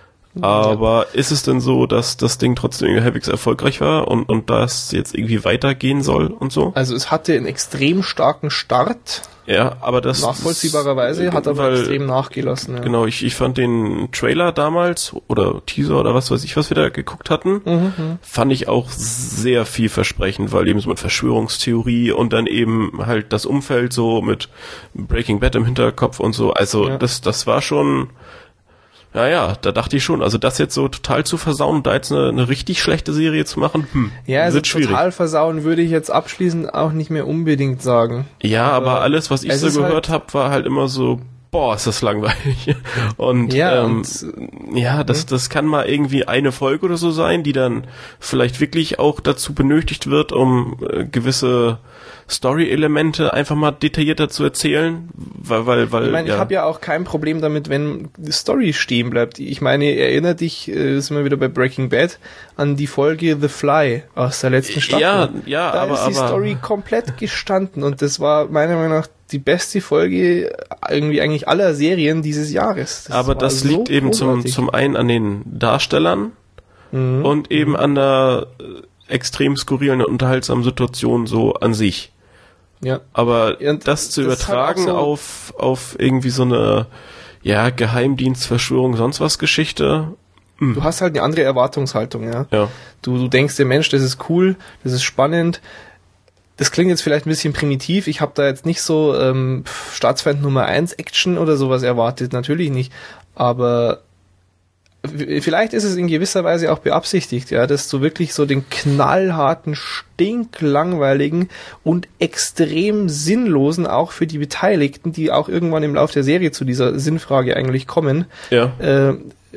Aber ja. Ist es denn so, dass das Ding trotzdem irgendwie halbwegs erfolgreich war und, und das jetzt irgendwie weitergehen soll und so? Also es hatte einen extrem starken Start. Ja, aber das... Nachvollziehbarerweise hat aber weil, extrem nachgelassen. Ja. Genau, ich, ich fand den Trailer damals oder Teaser oder was weiß ich, was wir da geguckt hatten, mhm. fand ich auch sehr vielversprechend, weil eben so mit Verschwörungstheorie und dann eben halt das Umfeld so mit Breaking Bad im Hinterkopf und so. Also ja. das, das war schon... Ja, ja, da dachte ich schon, also das jetzt so total zu versauen und da jetzt eine, eine richtig schlechte Serie zu machen, hm, ja, also wird schwierig. Total versauen würde ich jetzt abschließend auch nicht mehr unbedingt sagen. Ja, aber, aber alles, was ich so gehört halt habe, war halt immer so, boah, ist das langweilig. Und ja, ähm, und, ja das, das kann mal irgendwie eine Folge oder so sein, die dann vielleicht wirklich auch dazu benötigt wird, um äh, gewisse Story-Elemente einfach mal detaillierter zu erzählen, weil, weil, weil ich meine, ja. ich habe ja auch kein Problem damit, wenn die Story stehen bleibt. Ich meine, erinnere dich, äh, sind wir wieder bei Breaking Bad, an die Folge The Fly aus der letzten Staffel. Ja, ja, da aber ist die aber, Story komplett gestanden und das war meiner Meinung nach die beste Folge irgendwie eigentlich aller Serien dieses Jahres. Das aber das so liegt eben zum, zum einen an den Darstellern mhm. und eben an der äh, extrem skurrilen und unterhaltsamen Situation so an sich. Ja. Aber und das zu das übertragen halt so auf, auf irgendwie so eine, ja, Geheimdienst, Verschwörung, sonst was Geschichte. Mh. Du hast halt eine andere Erwartungshaltung, ja. Ja. Du, du denkst dir, Mensch, das ist cool, das ist spannend. Das klingt jetzt vielleicht ein bisschen primitiv. Ich habe da jetzt nicht so ähm, Staatsfeind Nummer eins Action oder sowas erwartet, natürlich nicht. Aber vielleicht ist es in gewisser Weise auch beabsichtigt, ja, dass du wirklich so den knallharten, stinklangweiligen und extrem sinnlosen, auch für die Beteiligten, die auch irgendwann im Laufe der Serie zu dieser Sinnfrage eigentlich kommen, ja. äh,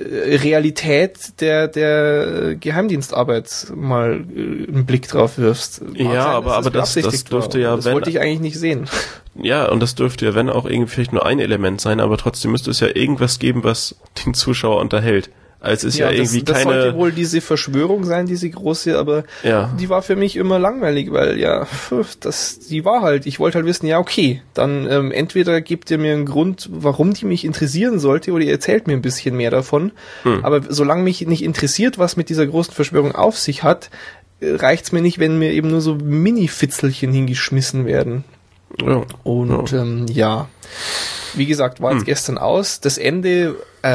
Realität der der Geheimdienstarbeit mal äh, einen Blick drauf wirfst. Mag ja, sein, aber aber das das dürfte ja, das wenn, wollte ich eigentlich nicht sehen. Ja, und das dürfte ja, wenn auch irgendwie vielleicht nur ein Element sein, aber trotzdem müsste es ja irgendwas geben, was den Zuschauer unterhält. Also es ist ja, ja irgendwie das, das keine... Das sollte wohl diese Verschwörung sein, diese große, aber ja. die war für mich immer langweilig, weil ja, das, die war halt, ich wollte halt wissen, ja okay, dann ähm, entweder gebt ihr mir einen Grund, warum die mich interessieren sollte, oder ihr erzählt mir ein bisschen mehr davon, hm. aber solange mich nicht interessiert, was mit dieser großen Verschwörung auf sich hat, reicht's mir nicht, wenn mir eben nur so Mini-Fitzelchen hingeschmissen werden. Ja. Und ja. Ähm, ja, wie gesagt, war jetzt hm. gestern aus, das Ende... Äh,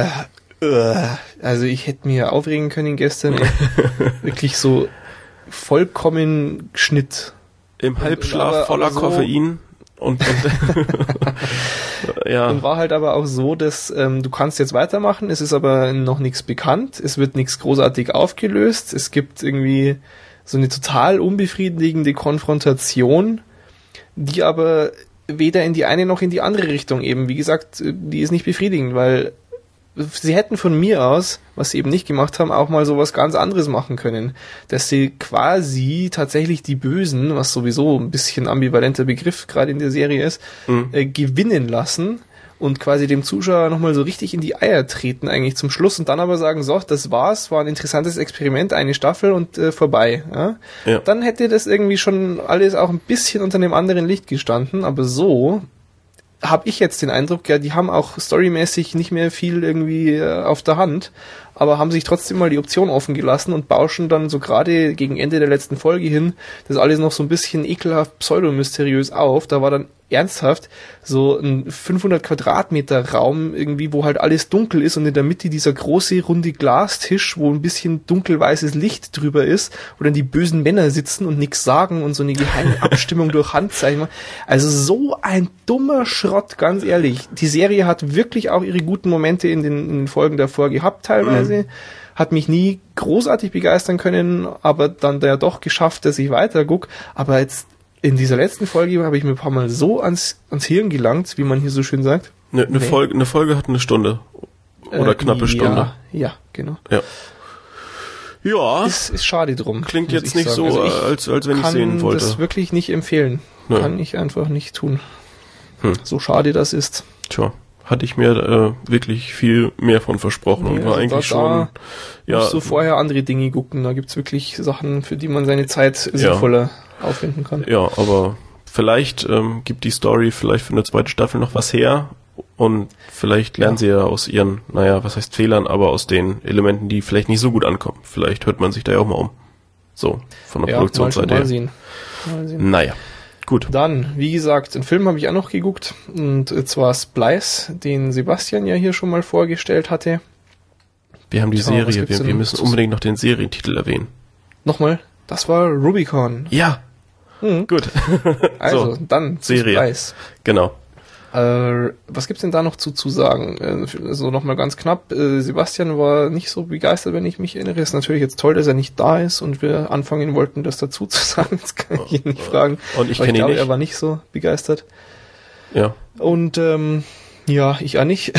Also ich hätte mir aufregen können gestern. Wirklich so vollkommen Schnitt. Im Halbschlaf aber, voller aber so Koffein. Und, und ja. Und war halt aber auch so, dass ähm, du kannst jetzt weitermachen, es ist aber noch nichts bekannt, es wird nichts großartig aufgelöst, es gibt irgendwie so eine total unbefriedigende Konfrontation, die aber weder in die eine noch in die andere Richtung eben, wie gesagt, die ist nicht befriedigend, weil sie hätten von mir aus, was sie eben nicht gemacht haben, auch mal sowas ganz anderes machen können. Dass sie quasi tatsächlich die Bösen, was sowieso ein bisschen ambivalenter Begriff gerade in der Serie ist, mhm. äh, gewinnen lassen und quasi dem Zuschauer nochmal so richtig in die Eier treten eigentlich zum Schluss und dann aber sagen, so, das war's, war ein interessantes Experiment, eine Staffel und äh, vorbei. Ja? Ja. Dann hätte das irgendwie schon alles auch ein bisschen unter einem anderen Licht gestanden, aber so... habe ich jetzt den Eindruck, ja, die haben auch storymäßig nicht mehr viel irgendwie äh, auf der Hand, aber haben sich trotzdem mal die Option offen gelassen und bauschen dann so gerade gegen Ende der letzten Folge hin das alles noch so ein bisschen ekelhaft pseudomysteriös auf. Da war dann ernsthaft so ein fünfhundert Quadratmeter Raum irgendwie, wo halt alles dunkel ist und in der Mitte dieser große runde Glastisch, wo ein bisschen dunkelweißes Licht drüber ist, wo dann die bösen Männer sitzen und nichts sagen und so eine geheime Abstimmung durch Handzeichen. Also so ein dummer Schrott, ganz ehrlich. Die Serie hat wirklich auch ihre guten Momente in den, in den Folgen davor gehabt teilweise. Mhm. hat mich nie großartig begeistern können, aber dann ja doch geschafft, dass ich weiter guck. Aber jetzt in dieser letzten Folge habe ich mir ein paar Mal so ans, ans Hirn gelangt, wie man hier so schön sagt. Eine, eine, nee. Folge, eine Folge hat eine Stunde. Oder äh, knappe ja, Stunde. Ja, genau. Ja. Ja. Ist, ist schade drum. Klingt jetzt nicht sagen. so, also als, als wenn ich sehen wollte. Kann das wirklich nicht empfehlen. Ja. Kann ich einfach nicht tun. Hm. So schade das ist. Tja, hatte ich mir äh, wirklich viel mehr von versprochen nee, und war also eigentlich da, schon... Da ja, musst du vorher andere Dinge gucken. Da gibt's wirklich Sachen, für die man seine Zeit sinnvoller ja. aufwenden kann. Ja, aber vielleicht ähm, gibt die Story vielleicht für eine zweite Staffel noch was her. Und vielleicht lernen ja. sie ja aus ihren, naja, was heißt Fehlern, aber aus den Elementen, die vielleicht nicht so gut ankommen. Vielleicht hört man sich da ja auch mal um. So, von der ja, Produktionsseite her. Mal sehen. Mal sehen. Naja, gut. Dann, wie gesagt, einen Film habe ich auch noch geguckt. Und zwar Splice, den Sebastian ja hier schon mal vorgestellt hatte. Wir haben die Tja, Serie, wir, wir müssen unbedingt noch den Serientitel erwähnen. Nochmal, das war Rubicon. Ja, mhm. gut. Also, so, dann Serie. Splice. Genau. Äh, was gibt's denn da noch zu, zu sagen? Äh, so nochmal ganz knapp. Äh, Sebastian war nicht so begeistert, wenn ich mich erinnere. Ist natürlich jetzt toll, dass er nicht da ist und wir anfangen wollten, das dazu zu sagen. Jetzt kann ich ihn nicht fragen. Und ich kenne ihn glaube, nicht. Er war nicht so begeistert. Ja. Und ähm, ja, ich auch nicht.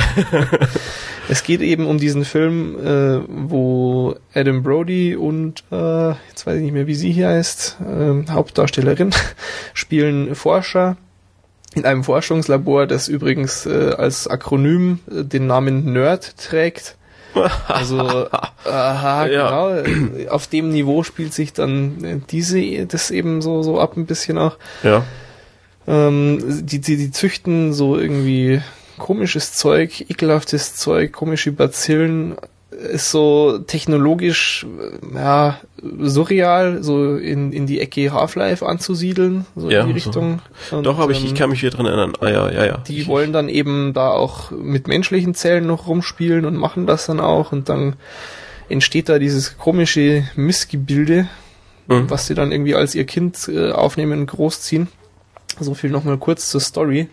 Es geht eben um diesen Film, äh, wo Adam Brody und äh, jetzt weiß ich nicht mehr, wie sie hier heißt, äh, Hauptdarstellerin, spielen Forscher in einem Forschungslabor, das übrigens äh, als Akronym äh, den Namen Nerd trägt. Also, aha, ja. genau. Auf dem Niveau spielt sich dann diese, das eben so, so ab ein bisschen auch. Ja. Ähm, die, die, die züchten so irgendwie komisches Zeug, ekelhaftes Zeug, komische Bazillen, ist so technologisch, ja, surreal, so in, in die Ecke Half-Life anzusiedeln, so ja, in die Richtung. So. Und, Doch, aber ich, ich kann mich wieder dran erinnern. Ah, ja, ja, ja. Die ich, wollen dann eben da auch mit menschlichen Zellen noch rumspielen und machen das dann auch und dann entsteht da dieses komische Missgebilde, mhm. was sie dann irgendwie als ihr Kind äh, aufnehmen und großziehen. So viel nochmal kurz zur Story.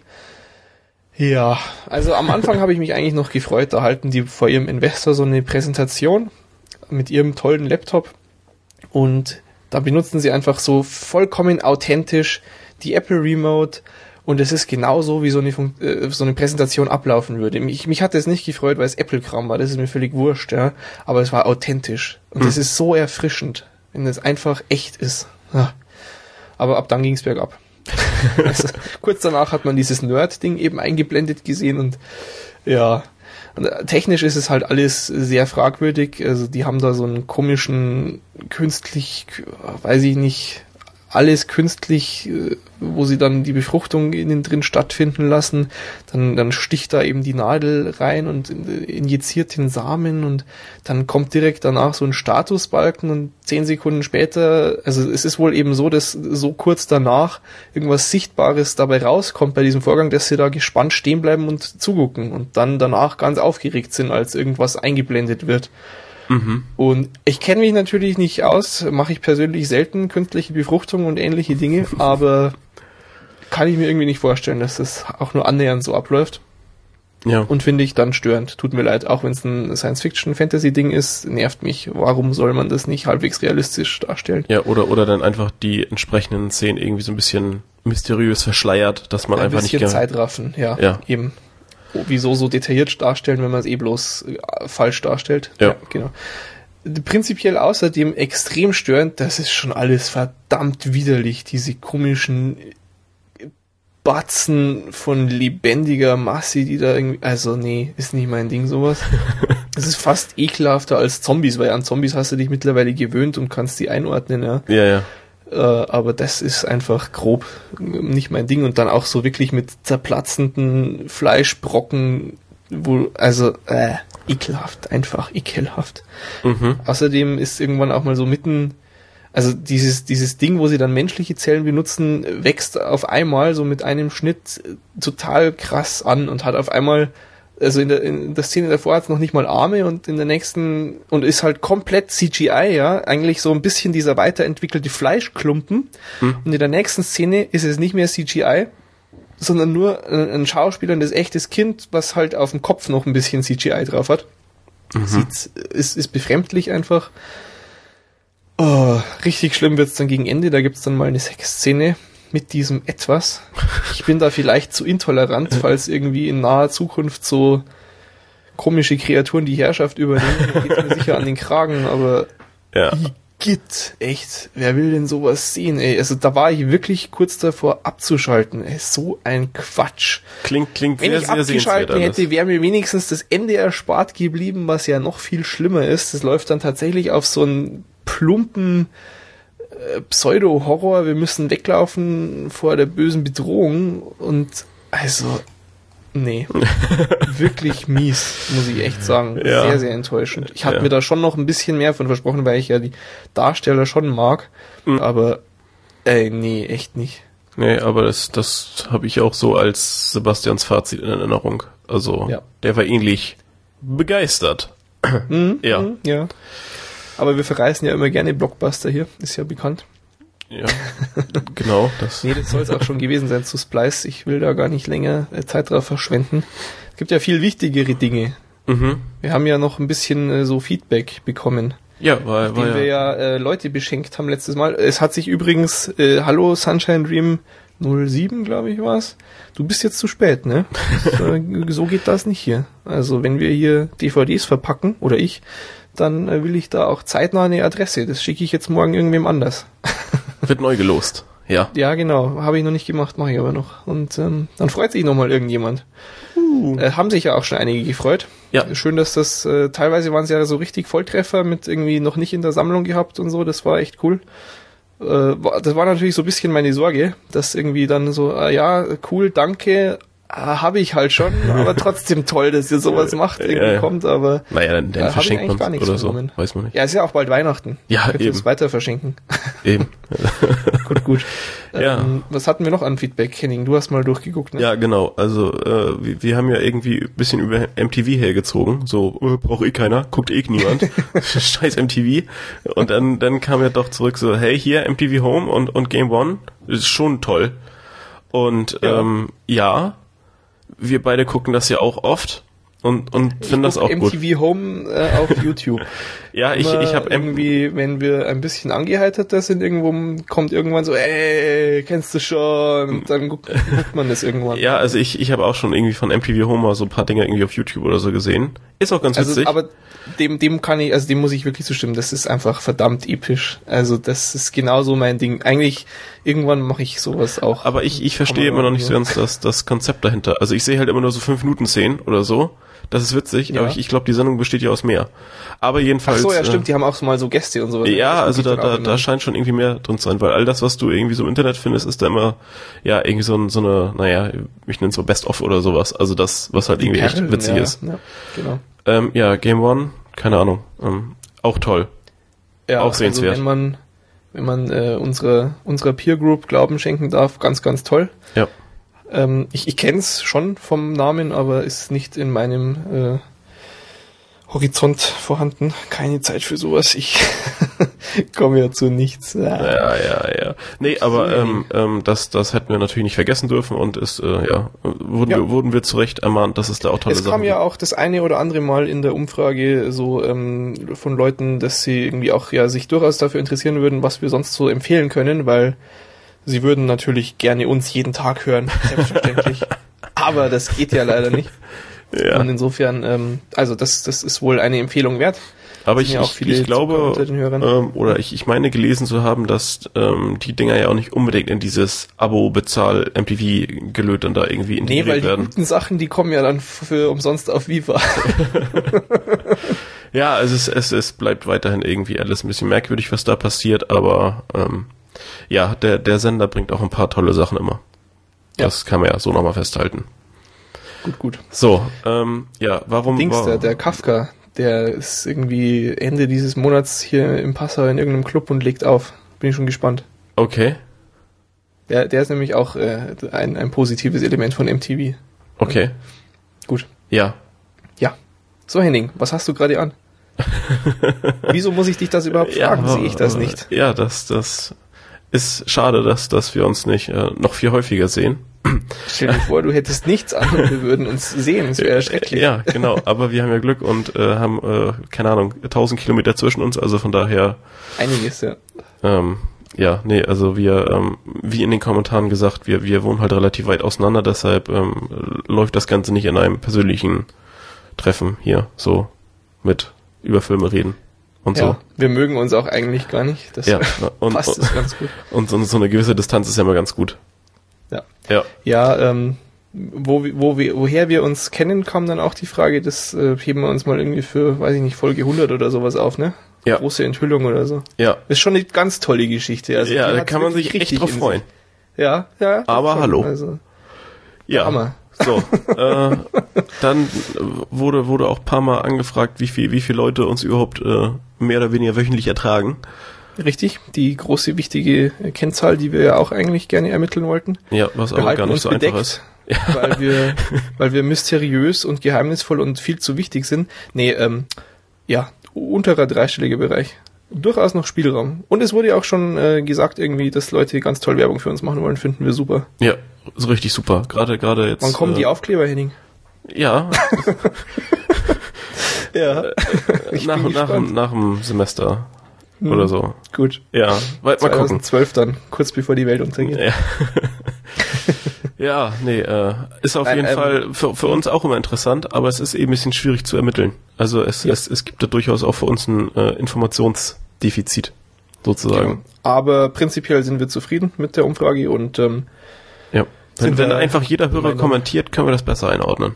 Ja, also am Anfang habe ich mich eigentlich noch gefreut, da halten die vor ihrem Investor so eine Präsentation mit ihrem tollen Laptop und da benutzen sie einfach so vollkommen authentisch die Apple Remote und es ist genauso, wie so eine, Fun- äh, so eine Präsentation ablaufen würde. Mich, mich hat es nicht gefreut, weil es Apple-Kram war, das ist mir völlig wurscht, ja, aber es war authentisch und hm. das ist so erfrischend, wenn es einfach echt ist. Ja. Aber ab dann ging es bergab. Also, kurz danach hat man dieses Nerd-Ding eben eingeblendet gesehen und ja, und technisch ist es halt alles sehr fragwürdig. Also die haben da so einen komischen, künstlich, weiß ich nicht, alles künstlich, wo sie dann die Befruchtung innen drin stattfinden lassen. Dann, dann sticht da eben die Nadel rein und injiziert den Samen und dann kommt direkt danach so ein Statusbalken und zehn Sekunden später, also es ist wohl eben so, dass so kurz danach irgendwas Sichtbares dabei rauskommt bei diesem Vorgang, dass sie da gespannt stehen bleiben und zugucken und dann danach ganz aufgeregt sind, als irgendwas eingeblendet wird. Mhm. Und ich kenne mich natürlich nicht aus, mache ich persönlich selten künstliche Befruchtung und ähnliche Dinge, aber kann ich mir irgendwie nicht vorstellen, dass das auch nur annähernd so abläuft. Ja. Und finde ich dann störend. Tut mir leid, auch wenn es ein Science-Fiction-Fantasy-Ding ist, nervt mich. Warum soll man das nicht halbwegs realistisch darstellen? Ja, oder oder dann einfach die entsprechenden Szenen irgendwie so ein bisschen mysteriös verschleiert, dass man ein einfach nicht gerne... Ein bisschen Zeitraffen, ja, ja, eben. Wieso so detailliert darstellen, wenn man es eh bloß äh, falsch darstellt. Ja. ja, genau. Prinzipiell außerdem extrem störend, das ist schon alles verdammt widerlich, diese komischen Batzen von lebendiger Masse, die da irgendwie, also nee, ist nicht mein Ding sowas. Das ist fast ekelhafter als Zombies, weil an Zombies hast du dich mittlerweile gewöhnt und kannst die einordnen, ja. Ja, ja. Äh, aber das ist einfach grob nicht mein Ding und dann auch so wirklich mit zerplatzenden Fleischbrocken, wo, also, äh, ekelhaft, einfach ekelhaft. Mhm. Außerdem ist irgendwann auch mal so mitten, also dieses, dieses Ding, wo sie dann menschliche Zellen benutzen, wächst auf einmal so mit einem Schnitt total krass an und hat auf einmal, also in der, in der Szene davor hat es noch nicht mal Arme und in der nächsten, und ist halt komplett C G I, ja, eigentlich so ein bisschen dieser weiterentwickelte Fleischklumpen. Hm. Und in der nächsten Szene ist es nicht mehr C G I, sondern nur ein Schauspieler, das echtes Kind, was halt auf dem Kopf noch ein bisschen C G I drauf hat. Mhm. Sieht, ist, ist befremdlich einfach. Oh, richtig schlimm wird's dann gegen Ende. Da gibt's dann mal eine Sexszene mit diesem Etwas. Ich bin da vielleicht zu intolerant, falls irgendwie in naher Zukunft so komische Kreaturen die Herrschaft übernehmen. Da geht's mir sicher an den Kragen, aber ja. Igitt, echt, wer will denn sowas sehen, ey? Also da war ich wirklich kurz davor abzuschalten, ey. So ein Quatsch. Klingt, klingt Wenn sehr, ich sehr abgeschalten hätte, wäre mir wenigstens das Ende erspart geblieben, was ja noch viel schlimmer ist. Das läuft dann tatsächlich auf so einen plumpen äh, Pseudo-Horror. Wir müssen weglaufen vor der bösen Bedrohung und also nee, wirklich mies, muss ich echt sagen. Ja. Sehr, sehr enttäuschend. Ich hatte ja. mir da schon noch ein bisschen mehr von versprochen, weil ich ja die Darsteller schon mag, mhm. aber ey, nee, echt nicht. Nee, aber das, das habe ich auch so als Sebastians Fazit in Erinnerung. Also, ja. der war ähnlich begeistert. Mhm, ja. Mhm, ja. Aber wir verreißen ja immer gerne Blockbuster hier, ist ja bekannt. Ja, genau. Das. Nee, das soll es auch schon gewesen sein zu Splice. Ich will da gar nicht länger Zeit drauf verschwenden. Es gibt ja viel wichtigere Dinge. Mhm. Wir haben ja noch ein bisschen äh, so Feedback bekommen. Ja, weil Nachdem war wir ja, ja äh, Leute beschenkt haben letztes Mal. Es hat sich übrigens, äh, hallo Sunshine Dream null sieben, glaube ich, war's. Du bist jetzt zu spät, ne? So, so geht das nicht hier. Also wenn wir hier D V Ds verpacken, oder ich, dann äh, will ich da auch zeitnah eine Adresse. Das schicke ich jetzt morgen irgendwem anders. Wird neu gelost, ja. Ja, genau. Habe ich noch nicht gemacht, mache ich aber noch. Und ähm, dann freut sich nochmal irgendjemand. Uh. Äh, haben sich ja auch schon einige gefreut. Ja. Schön, dass das, äh, teilweise waren es ja so richtig Volltreffer mit irgendwie noch nicht in der Sammlung gehabt und so. Das war echt cool. Äh, das war natürlich so ein bisschen meine Sorge, dass irgendwie dann so, äh, ja, cool, danke, habe ich halt schon, aber trotzdem toll, dass ihr sowas macht, irgendwie ja, ja. kommt, aber naja, dann, dann äh, verschenkt man gar nichts oder vernommen. so, weiß man nicht. Ja, ist ja auch bald Weihnachten. Ja, Könnt ihr eben. es weiter verschenken. Eben. gut, gut. Ja. Ähm, was hatten wir noch an Feedback, Henning? Du hast mal durchgeguckt, ne? Ja, genau. Also äh, wir, wir haben ja irgendwie ein bisschen über M T V hergezogen. So, äh, braucht eh keiner, guckt eh niemand. Scheiß M T V. Und dann dann kam ja doch zurück so, hey, hier M T V Home und und Game One. Das ist schon toll. Und ja. ähm, ja, wir beide gucken das ja auch oft und und finden das auch M T V gut. M T V Home äh, auf YouTube. Ja, ich ich habe irgendwie, wenn wir ein bisschen angeheitert sind, irgendwo kommt irgendwann so, ey, kennst du schon? Und dann guckt, guckt man das irgendwann. Ja, also ich ich habe auch schon irgendwie von M T V Home mal so ein paar Dinge irgendwie auf YouTube oder so gesehen. Ist auch ganz witzig. Also, aber dem dem kann ich, also dem muss ich wirklich zustimmen. Das ist einfach verdammt episch. Also das ist genauso mein Ding. Eigentlich irgendwann mache ich sowas auch. Aber ich ich verstehe immer noch nicht so ganz das das Konzept dahinter. Also ich sehe halt immer nur so fünf Minuten Szenen oder so. Das ist witzig, ja. aber ich, ich glaube, die Sendung besteht ja aus mehr. Aber jedenfalls... Ach so, ja äh, stimmt, die haben auch mal so Gäste und sowas. Ja, also da, da, da scheint schon irgendwie mehr drin zu sein, weil all das, was du irgendwie so im Internet findest, ist da immer, ja, irgendwie so, ein, so eine, naja, ich nenne es so Best-of oder sowas. Also das, was halt die irgendwie Perlen, echt witzig ja, ist. Ja, genau. Ähm, ja, Game One, keine Ahnung, ähm, auch toll. Ja, auch sehenswert. Also wenn man, wenn man äh, unsere, unserer Peer Group Glauben schenken darf, ganz, ganz toll. Ja. Ähm, ich ich kenne es schon vom Namen, aber ist nicht in meinem... Äh, Horizont vorhanden, keine Zeit für sowas, ich komme ja zu nichts. Ja, ja, ja. Nee, aber ähm, ähm, das das hätten wir natürlich nicht vergessen dürfen und ist, äh, ja, wurden, ja. Wir, wurden wir zu Recht ermahnt, dass es da auch tolle Sachen gibt. Es kam ja auch das eine oder andere Mal in der Umfrage so ähm, von Leuten, dass sie irgendwie auch ja sich durchaus dafür interessieren würden, was wir sonst so empfehlen können, weil sie würden natürlich gerne uns jeden Tag hören, selbstverständlich. Aber das geht ja leider nicht. Ja. Und insofern, ähm, also das das ist wohl eine Empfehlung wert. Aber ich, ja ich, ich glaube, ähm, oder ich, ich meine gelesen zu haben, dass ähm, die Dinger ja auch nicht unbedingt in dieses Abo-Bezahl-M T V-Gelöt dann da irgendwie integriert werden. Nee, weil die werden. guten Sachen, die kommen ja dann für umsonst auf Viva. Ja, also es, es, es bleibt weiterhin irgendwie alles ein bisschen merkwürdig, was da passiert, aber ähm, ja, der, der Sender bringt auch ein paar tolle Sachen immer. Ja. Das kann man ja so nochmal festhalten. Gut, gut. So, ähm, ja, warum... Dings, war, der, der Kafka, der ist irgendwie Ende dieses Monats hier im Passau in irgendeinem Club und legt auf. Bin ich schon gespannt. Okay. Der, der ist nämlich auch äh, ein, ein positives Element von M T V. Okay. Gut. Ja. Ja. So, Henning, was hast du gerade an? Wieso muss ich dich das überhaupt fragen? Ja, sehe ich das nicht? Ja, das, das... ist schade, dass, dass wir uns nicht äh, noch viel häufiger sehen. Stell dir vor, du hättest nichts an und wir würden uns sehen. Das wäre schrecklich. Ja, genau. Aber wir haben ja Glück und äh, haben, äh, keine Ahnung, tausend Kilometer zwischen uns. Also von daher... Einiges, ja. Ähm, ja, nee, also wir, ähm, wie in den Kommentaren gesagt, wir, wir wohnen halt relativ weit auseinander. Deshalb ähm, läuft das Ganze nicht in einem persönlichen Treffen hier. So mit über Filme reden. Und ja, so. Wir mögen uns auch eigentlich gar nicht. Das ja, und, passt und, das ganz gut. Und so, so eine gewisse Distanz ist ja immer ganz gut. Ja. Ja, ja ähm, wo, wo wir, woher wir uns kennen, kam dann auch die Frage, das äh, heben wir uns mal irgendwie für, weiß ich nicht, Folge hundert oder sowas auf, ne? Ja. Große Enthüllung oder so. Ja. Ist schon eine ganz tolle Geschichte. Also ja, da kann man sich echt drauf freuen. Ja, ja. Aber schon, hallo. Also, ja. Hammer. So, äh, dann wurde wurde auch ein paar Mal angefragt, wie viel wie viele Leute uns überhaupt äh, mehr oder weniger wöchentlich ertragen. Richtig, die große wichtige Kennzahl, die wir ja auch eigentlich gerne ermitteln wollten. Ja, was wir aber gar nicht so bedeckt, einfach ist. Ja. Weil wir weil wir mysteriös und geheimnisvoll und viel zu wichtig sind. Nee, ähm, ja, unterer dreistelliger Bereich. Durchaus noch Spielraum. Und es wurde ja auch schon äh, gesagt irgendwie, dass Leute ganz toll Werbung für uns machen wollen, finden wir super. Ja, so richtig super. Gerade gerade jetzt. Wann kommen äh, die Aufkleber, Henning? Ja. ja. Ich nach, nach, nach, nach dem Semester hm. oder so. Gut. Ja, mal, mal gucken. zweitausendzwölf dann, kurz bevor die Welt untergeht. Ja. Ja, nee, äh, ist auf Nein, jeden ähm, Fall für, für uns auch immer interessant, aber es ist eben ein bisschen schwierig zu ermitteln. Also es, ja. es, es gibt da durchaus auch für uns ein äh, Informationsdefizit, sozusagen. Genau. Aber prinzipiell sind wir zufrieden mit der Umfrage und ähm, ja. Wenn, wenn einfach jeder Hörer meine... kommentiert, können wir das besser einordnen.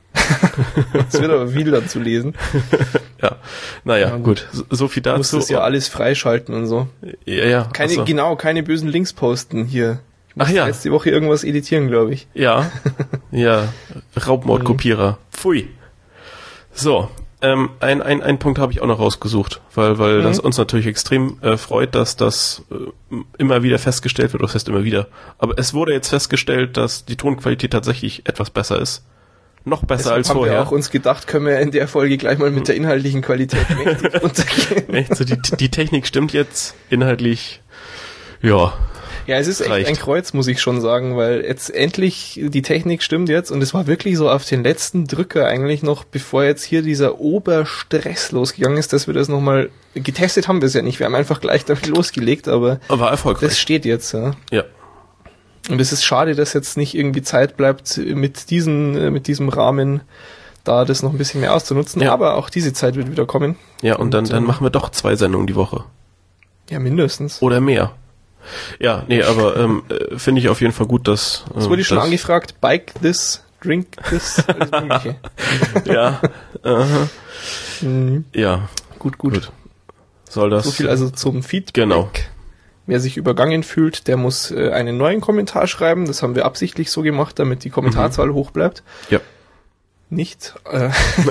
Es wird aber viel dazu lesen. Ja, naja, ja, gut. So, so viel dazu. Du musst das ja alles freischalten und so. Ja, ja. Keine, so. Genau, keine bösen Links posten hier. Ach ja. Letzte Woche irgendwas editieren, glaube ich. Ja, ja, Raubmordkopierer. Pfui. So, ähm, ein, ein, ein Punkt habe ich auch noch rausgesucht, weil, weil mhm. das uns natürlich extrem äh, freut, dass das äh, immer wieder festgestellt wird, oder das heißt immer wieder. Aber es wurde jetzt festgestellt, dass die Tonqualität tatsächlich etwas besser ist. Noch besser Deshalb als haben vorher. Wir auch uns gedacht, können wir in der Folge gleich mal mit der inhaltlichen Qualität mächtig runtergehen. Echt, so die, die Technik stimmt jetzt inhaltlich, ja. Ja, es ist echt reicht. Ein Kreuz, muss ich schon sagen, weil jetzt endlich die Technik stimmt jetzt und es war wirklich so auf den letzten Drücker eigentlich noch, bevor jetzt hier dieser Oberstress losgegangen ist, dass wir das nochmal getestet haben wir es ja nicht. Wir haben einfach gleich damit losgelegt, aber, aber erfolgreich. Das steht jetzt, ja. Ja. Und es ist schade, dass jetzt nicht irgendwie Zeit bleibt, mit diesen, mit diesem Rahmen da das noch ein bisschen mehr auszunutzen, ja. Aber auch diese Zeit wird wieder kommen. Ja, und, und dann, dann machen wir doch zwei Sendungen die Woche. Ja, mindestens. Oder mehr. Ja, nee, aber ähm, finde ich auf jeden Fall gut, dass... Ähm, das wurde schon angefragt, bike this, drink this, alles mögliche. Ja, aha. Mhm. Ja. Gut, gut, gut. Soll das... So viel also zum Feedback. Genau. Wer sich übergangen fühlt, der muss äh, einen neuen Kommentar schreiben. Das haben wir absichtlich so gemacht, damit die Kommentarzahl mhm. hoch bleibt. Ja. Nicht. Äh,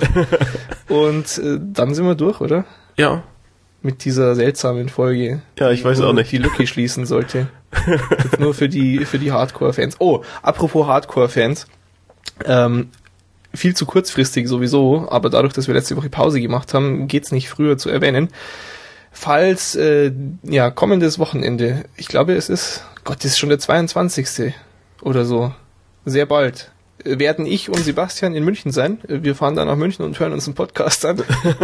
und äh, dann sind wir durch, oder? Ja. Mit dieser seltsamen Folge. Ja, ich weiß auch nicht. Die Lücke schließen sollte. Jetzt nur für die für die Hardcore-Fans. Oh, apropos Hardcore-Fans. Ähm, viel zu kurzfristig sowieso, aber dadurch, dass wir letzte Woche Pause gemacht haben, geht's nicht früher zu erwähnen. Falls, äh, ja, kommendes Wochenende, ich glaube es ist, Gott, das ist schon der zweiundzwanzigste oder so, sehr bald, werden ich und Sebastian in München sein. Wir fahren dann nach München und hören uns einen Podcast an.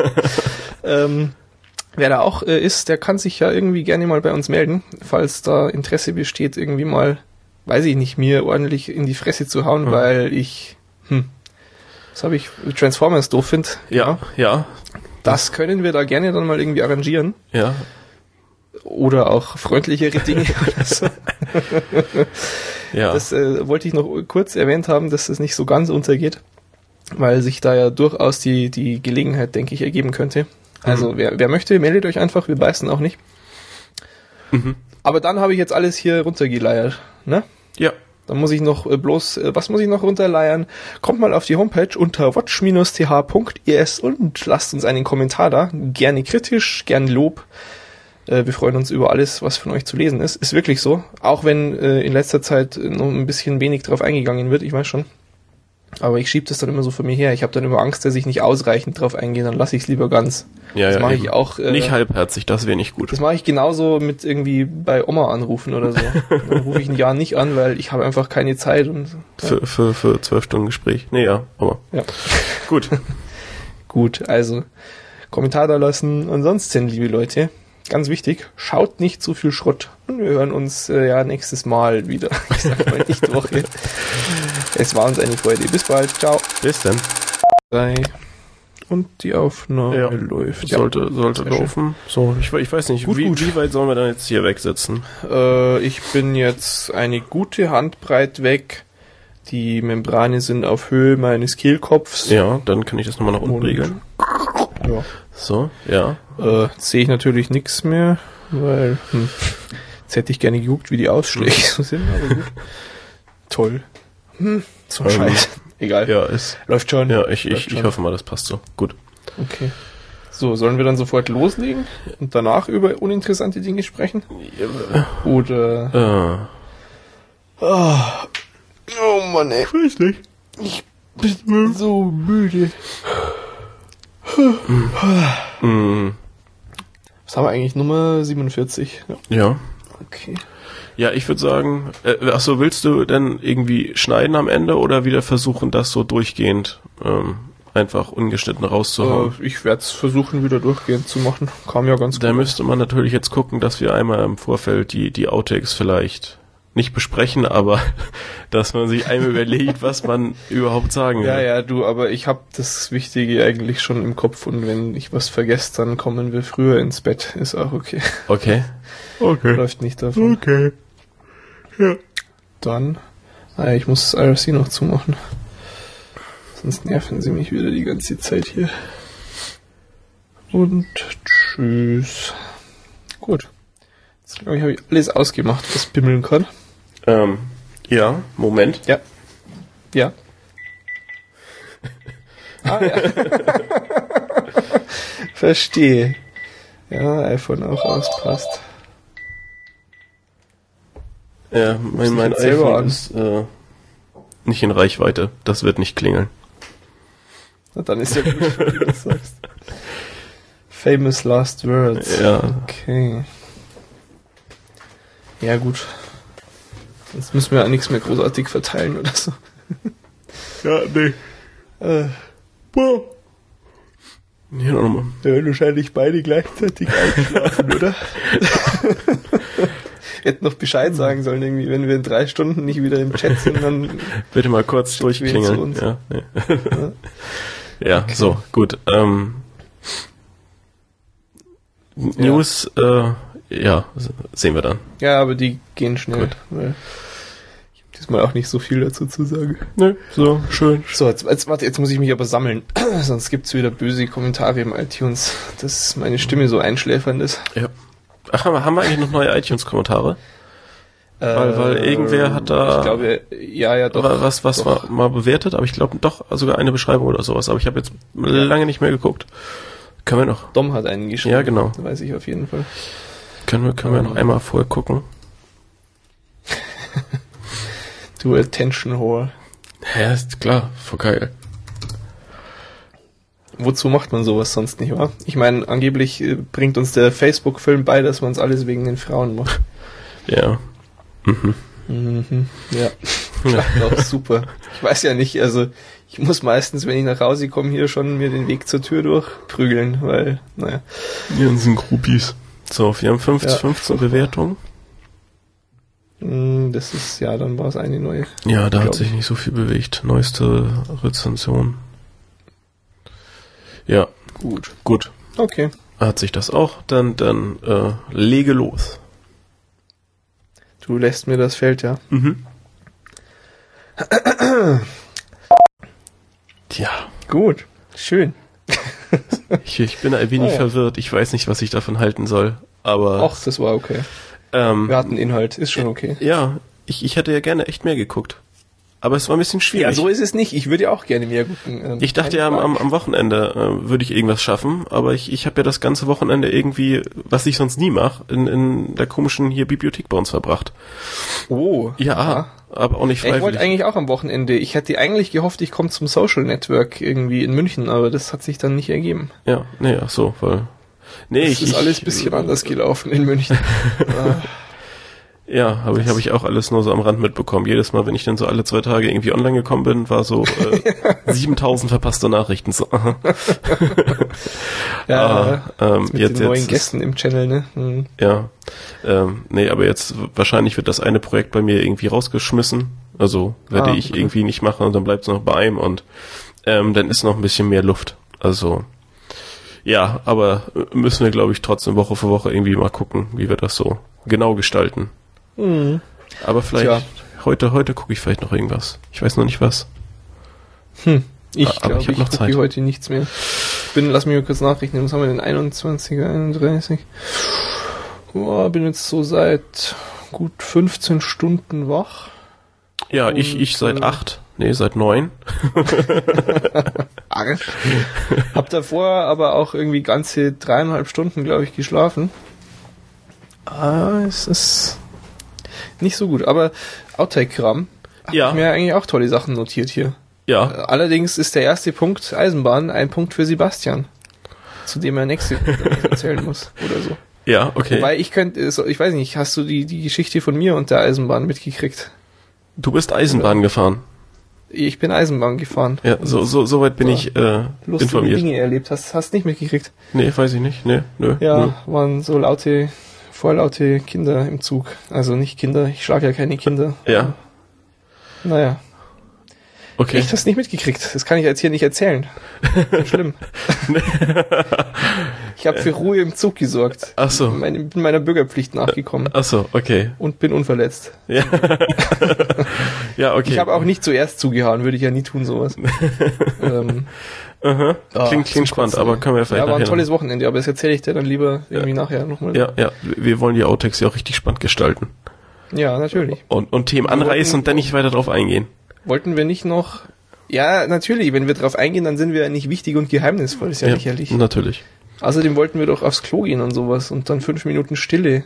ähm, Wer da auch äh, ist, der kann sich ja irgendwie gerne mal bei uns melden, falls da Interesse besteht, irgendwie mal, weiß ich nicht, mir ordentlich in die Fresse zu hauen, mhm. weil ich, hm, was habe ich, Transformers doof finde. Ja, ja. Das können wir da gerne dann mal irgendwie arrangieren. Ja. Oder auch freundlichere Dinge oder so. Ja. Das äh, wollte ich noch kurz erwähnt haben, dass es nicht so ganz untergeht, weil sich da ja durchaus die, die Gelegenheit, denke ich, ergeben könnte. Also mhm. wer, wer möchte, meldet euch einfach, wir beißen auch nicht. Mhm. Aber dann habe ich jetzt alles hier runtergeleiert, ne? Ja. Dann muss ich noch äh, bloß, äh, was muss ich noch runterleiern? Kommt mal auf die Homepage unter watch dash t h punkt e s und lasst uns einen Kommentar da. Gerne kritisch, gerne Lob. Äh, wir freuen uns über alles, was von euch zu lesen ist. Ist wirklich so. Auch wenn äh, in letzter Zeit noch ein bisschen wenig drauf eingegangen wird, ich weiß schon. Aber ich schiebe das dann immer so vor mir her. Ich habe dann immer Angst, dass ich nicht ausreichend drauf eingehe, dann lasse ich es lieber ganz. Ja, das ja, mache eben. ich auch. Äh, nicht halbherzig, das wäre nicht gut. Das mache ich genauso mit irgendwie bei Oma anrufen oder so. Dann rufe ich ein Jahr nicht an, weil ich habe einfach keine Zeit. Und so. Für, für, für zwölf Stunden Gespräch. Nee, ja, aber. Ja. Gut. Gut, also Kommentar da lassen. Ansonsten, liebe Leute, ganz wichtig, schaut nicht zu viel Schrott. Und wir hören uns äh, ja nächstes Mal wieder. Ich sag mal nicht Woche. Es war uns eine Freude. Bis bald. Ciao. Bis dann. Drei. Und die Aufnahme Ja. läuft. Sollte, sollte Sehr laufen. So, ich, ich weiß nicht, Gut, wie, gut. wie weit sollen wir dann jetzt hier wegsitzen? Äh, ich bin jetzt eine gute Handbreit weg. Die Membrane sind auf Höhe meines Kehlkopfs. Ja, dann kann ich das nochmal nach unten Und- regeln. Ja. So, ja. Äh, jetzt sehe ich natürlich nichts mehr, weil hm, jetzt hätte ich gerne geguckt, wie die Ausschläge so sind, aber gut. Toll. Hm, so ein Ähm, Scheiß. Egal. Ja, ist. Läuft schon. Ja, ich, Läuft ich, ich schon. hoffe mal, das passt so. Gut. Okay. So, sollen wir dann sofort loslegen und danach über uninteressante Dinge sprechen? Oder... Äh, Oh, oh Mann, ey. ich weiß nicht. Ich bin so müde. Mm, Was haben wir eigentlich? Nummer siebenundvierzig. Ja. ja. Okay. Ja, ich würde sagen, äh, achso, willst du denn irgendwie schneiden am Ende oder wieder versuchen, das so durchgehend ähm, einfach ungeschnitten rauszuhauen? Äh, ich werde es versuchen, wieder durchgehend zu machen. Kam ja ganz Da gut. müsste man natürlich jetzt gucken, dass wir einmal im Vorfeld die, die Outtakes vielleicht nicht besprechen, aber dass man sich einmal überlegt, was man überhaupt sagen Ja, will. ja, du, aber ich habe das Wichtige eigentlich schon im Kopf und wenn ich was vergesse, dann kommen wir früher ins Bett. Ist auch okay. Okay. Okay. Läuft nicht davon. Okay. Ja. Dann, ah, ja, ich muss das I R C noch zumachen. Sonst nerven sie mich wieder die ganze Zeit hier. Und tschüss. Gut. Jetzt glaube ich, habe ich alles ausgemacht, was bimmeln kann. Ähm, ja, Moment. Ja. Ja. Ah, ja. Verstehe. Ja, iPhone auch auspasst. Ja, mein, mein jetzt selber iPhone an. ist äh, nicht in Reichweite. Das wird nicht klingeln. Na, dann ist ja gut, wenn du das sagst. Famous last words. Ja. Okay. Ja, gut. Sonst müssen wir ja nichts mehr großartig verteilen oder so. Ja, nee. Äh, Boah. Hier nochmal. wir werden wahrscheinlich beide gleichzeitig einschlafen, oder? Hätten noch Bescheid sagen sollen, irgendwie, wenn wir in drei Stunden nicht wieder im Chat sind, dann... Bitte mal kurz Schicken wir ihn zu durchklingeln. uns. Ja, nee. Ja, so, gut. Ähm, News, äh, ja, sehen wir dann. Ja, aber die gehen schnell. Gut. Weil ich habe diesmal auch nicht so viel dazu zu sagen. Ne, so, schön. So, jetzt, jetzt, warte, jetzt muss ich mich aber sammeln. Sonst gibt's wieder böse Kommentare im iTunes, dass meine Stimme so einschläfernd ist. Ja. Ach, haben wir, haben wir eigentlich noch neue iTunes-Kommentare? Weil- weil Äh, irgendwer hat da- Ich glaube, ja, ja, doch. Was, was, was doch. war mal bewertet, aber ich glaube doch sogar eine Beschreibung oder sowas, aber ich habe jetzt lange nicht mehr geguckt. Können wir noch, Dom hat einen geschrieben. Ja, genau. Weiß ich auf jeden Fall. können wir, können wir noch einmal vorher gucken? Du Attention Whore. Ja, ist klar, voll geil. Wozu macht man sowas sonst nicht, wa? Ich meine, angeblich äh, bringt uns der Facebook-Film bei, dass man uns alles wegen den Frauen macht. Ja. Mhm. Mhm. Ja. Klappt auch super. Ich weiß ja nicht, also ich muss meistens, wenn ich nach Hause komme, hier schon mir den Weg zur Tür durchprügeln, weil, naja. Die ganzen Groupies. So, wir haben fünfzehn, Ja, fünfzehn super. Bewertungen. Mm, Das ist, ja, dann war es eine neue. Ja, da hat Glaub sich ich. nicht so viel bewegt. Neueste Rezension. Ja, Gut. gut. Okay. Hat sich das auch. Dann, dann, äh, lege los. Du lässt mir das Feld, ja. Mhm. Tja, Gut. Schön. ich, ich bin ein wenig Oh ja. verwirrt. Ich weiß nicht, was ich davon halten soll. Aber, Ach, das war okay. ähm, Wir hatten Inhalt, ist schon okay. ja, ich, ich hätte ja gerne echt mehr geguckt. Aber es war ein bisschen schwierig. Ja, so ist es nicht. Ich würde ja auch gerne mehr gucken. Ähm, ich dachte ja, am, am Wochenende äh, würde ich irgendwas schaffen, aber ich, ich habe ja das ganze Wochenende irgendwie, was ich sonst nie mache, in, in der komischen hier Bibliothek bei uns verbracht. Oh. Ja, aha. Aber auch nicht freiwillig. Ich wollte eigentlich auch am Wochenende. Ich hätte eigentlich gehofft, ich komme zum Social Network irgendwie in München, aber das hat sich dann nicht ergeben. Ja, nee, ach so, weil... Nee, das ich, ist ich, alles ein bisschen äh, anders gelaufen in München. Ja, habe ich, hab ich auch alles nur so am Rand mitbekommen. Jedes Mal, wenn ich dann so alle zwei Tage irgendwie online gekommen bin, war so äh, siebentausend verpasste Nachrichten. So. Ja, ah, ähm, mit jetzt, den neuen jetzt Gästen ist, im Channel, ne? Hm. Ja, ähm, nee, aber jetzt wahrscheinlich wird das eine Projekt bei mir irgendwie rausgeschmissen. Also werde Ah, ich okay. irgendwie nicht machen und dann bleibt es noch bei einem und ähm, dann ist noch ein bisschen mehr Luft. Also ja, aber müssen wir, glaube ich, trotzdem Woche für Woche irgendwie mal gucken, wie wir das so genau gestalten. Mhm. Aber vielleicht Tja. heute, heute gucke ich vielleicht noch irgendwas. Ich weiß noch nicht was. Hm. Ich Aber glaube, ich ich, hab noch gucke Zeit. heute nichts mehr. Ich bin, lass mich mal kurz nachrechnen, was haben wir denn? einundzwanzig, einunddreißig. Boah, bin jetzt so seit gut fünfzehn Stunden wach. Ja, Und, ich, ich seit äh, acht. Nee, seit neun. Arsch. Hab davor aber auch irgendwie ganze dreieinhalb Stunden, glaube ich, geschlafen. Ah, es ist nicht so gut. Aber Outtake-Kram. Hab Ja. ich mir eigentlich auch tolle Sachen notiert hier. Ja. Allerdings ist der erste Punkt Eisenbahn ein Punkt für Sebastian, zu dem er nächste Woche erzählen muss oder so. Ja, okay. Wobei ich könnte, so, ich weiß nicht, hast du die, die Geschichte von mir und der Eisenbahn mitgekriegt? Du bist Eisenbahn gefahren. Ich bin Eisenbahn gefahren. Ja, so, so, soweit bin Ja. ich äh, Lustige informiert. Dinge erlebt. Hast hast nicht mitgekriegt? Nee, weiß ich nicht. Nee, nö. Ja, nö. waren so laute, vorlaute Kinder im Zug. Also nicht Kinder, ich schlage ja keine Kinder. Ja, Naja. okay. Echt, hast nicht mitgekriegt. Das kann ich jetzt hier nicht erzählen. Schlimm. Ich habe für Ruhe im Zug gesorgt. Ach so. Meine, bin meiner Bürgerpflicht nachgekommen. Ach so, okay. Und bin unverletzt. Ja, ja okay. Ich habe auch nicht zuerst zugehauen, würde ich ja nie tun, sowas. ähm, Aha. ah, Klingt, klingt zum spannend, Kotzen. aber können wir vielleicht Ja, war ein nachher tolles Wochenende, aber das erzähle ich dir dann lieber irgendwie nachher nochmal. noch- Ja, ja. Wir wollen die Outtakes ja auch richtig spannend gestalten. Ja, natürlich. Und, und Themen Wir anreißen wollten- und dann nicht weiter drauf eingehen. Wollten wir nicht noch... Ja, natürlich, wenn wir drauf eingehen, dann sind wir ja nicht wichtig und geheimnisvoll, ist ja, lächerlich. Natürlich. Außerdem wollten wir doch aufs Klo gehen und sowas und dann fünf Minuten Stille.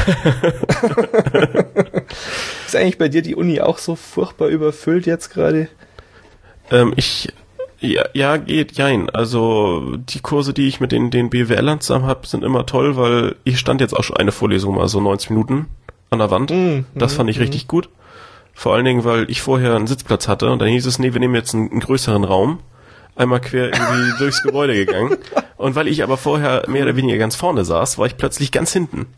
Ist eigentlich bei dir die Uni auch so furchtbar überfüllt jetzt gerade? Ähm, ich, ja, ja, geht, jein. Also, die Kurse, die ich mit den, den B W Lern zusammen habe, sind immer toll, weil ich stand jetzt auch schon eine Vorlesung mal so neunzig Minuten an der Wand. Mm, Das mm, fand ich mm. richtig gut. Vor allen Dingen, weil ich vorher einen Sitzplatz hatte und dann hieß es, nee, wir nehmen jetzt einen, einen größeren Raum. Einmal quer irgendwie durchs Gebäude gegangen. Und weil ich aber vorher mehr oder weniger ganz vorne saß, war ich plötzlich ganz hinten.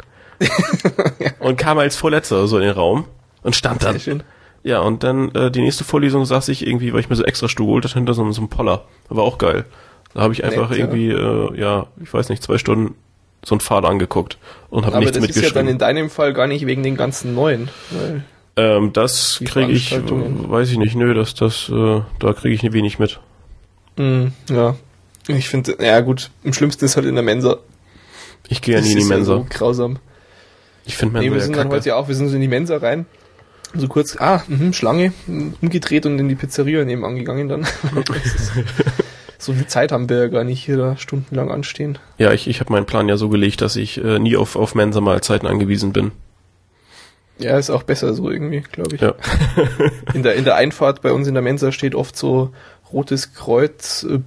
Und kam als Vorletzter so in den Raum und stand dann. Sehr schön. Ja, und dann äh, die nächste Vorlesung saß ich irgendwie, weil ich mir so extra Stuhl geholt hatte, hinter so, so einem Poller. War auch geil. Da habe ich einfach Nett, ja. irgendwie, äh, ja, ich weiß nicht, zwei Stunden so einen Pfad angeguckt und habe Aber nichts das ist ja dann mitgeschrieben. in deinem Fall gar nicht wegen den ganzen neuen. Weil ähm, das die kriege ich, Veranstaltungen. weiß ich nicht, nö, das, das, äh, da kriege ich wenig mit. Mm, ja, ich finde, ja gut, am schlimmsten ist halt in der Mensa. Ich gehe ja Das nie in die ist Mensa. Ja so grausam. Ich finde Mensa Nee, wir ja sind dann kacke. heute ja auch, wir sind so in die Mensa rein. So kurz, ah, mh, Schlange, mh, umgedreht und in die Pizzeria nebenan gegangen dann. Das ist- so viel Zeit haben wir ja gar nicht hier da stundenlang anstehen. Ja, ich, ich habe meinen Plan ja so gelegt, dass ich äh, nie auf, auf Mensa-Mahlzeiten angewiesen bin. Ja, ist auch besser so irgendwie, glaube ich. Ja. In der, in der Einfahrt bei uns in der Mensa steht oft so Rotes Kreuz, äh,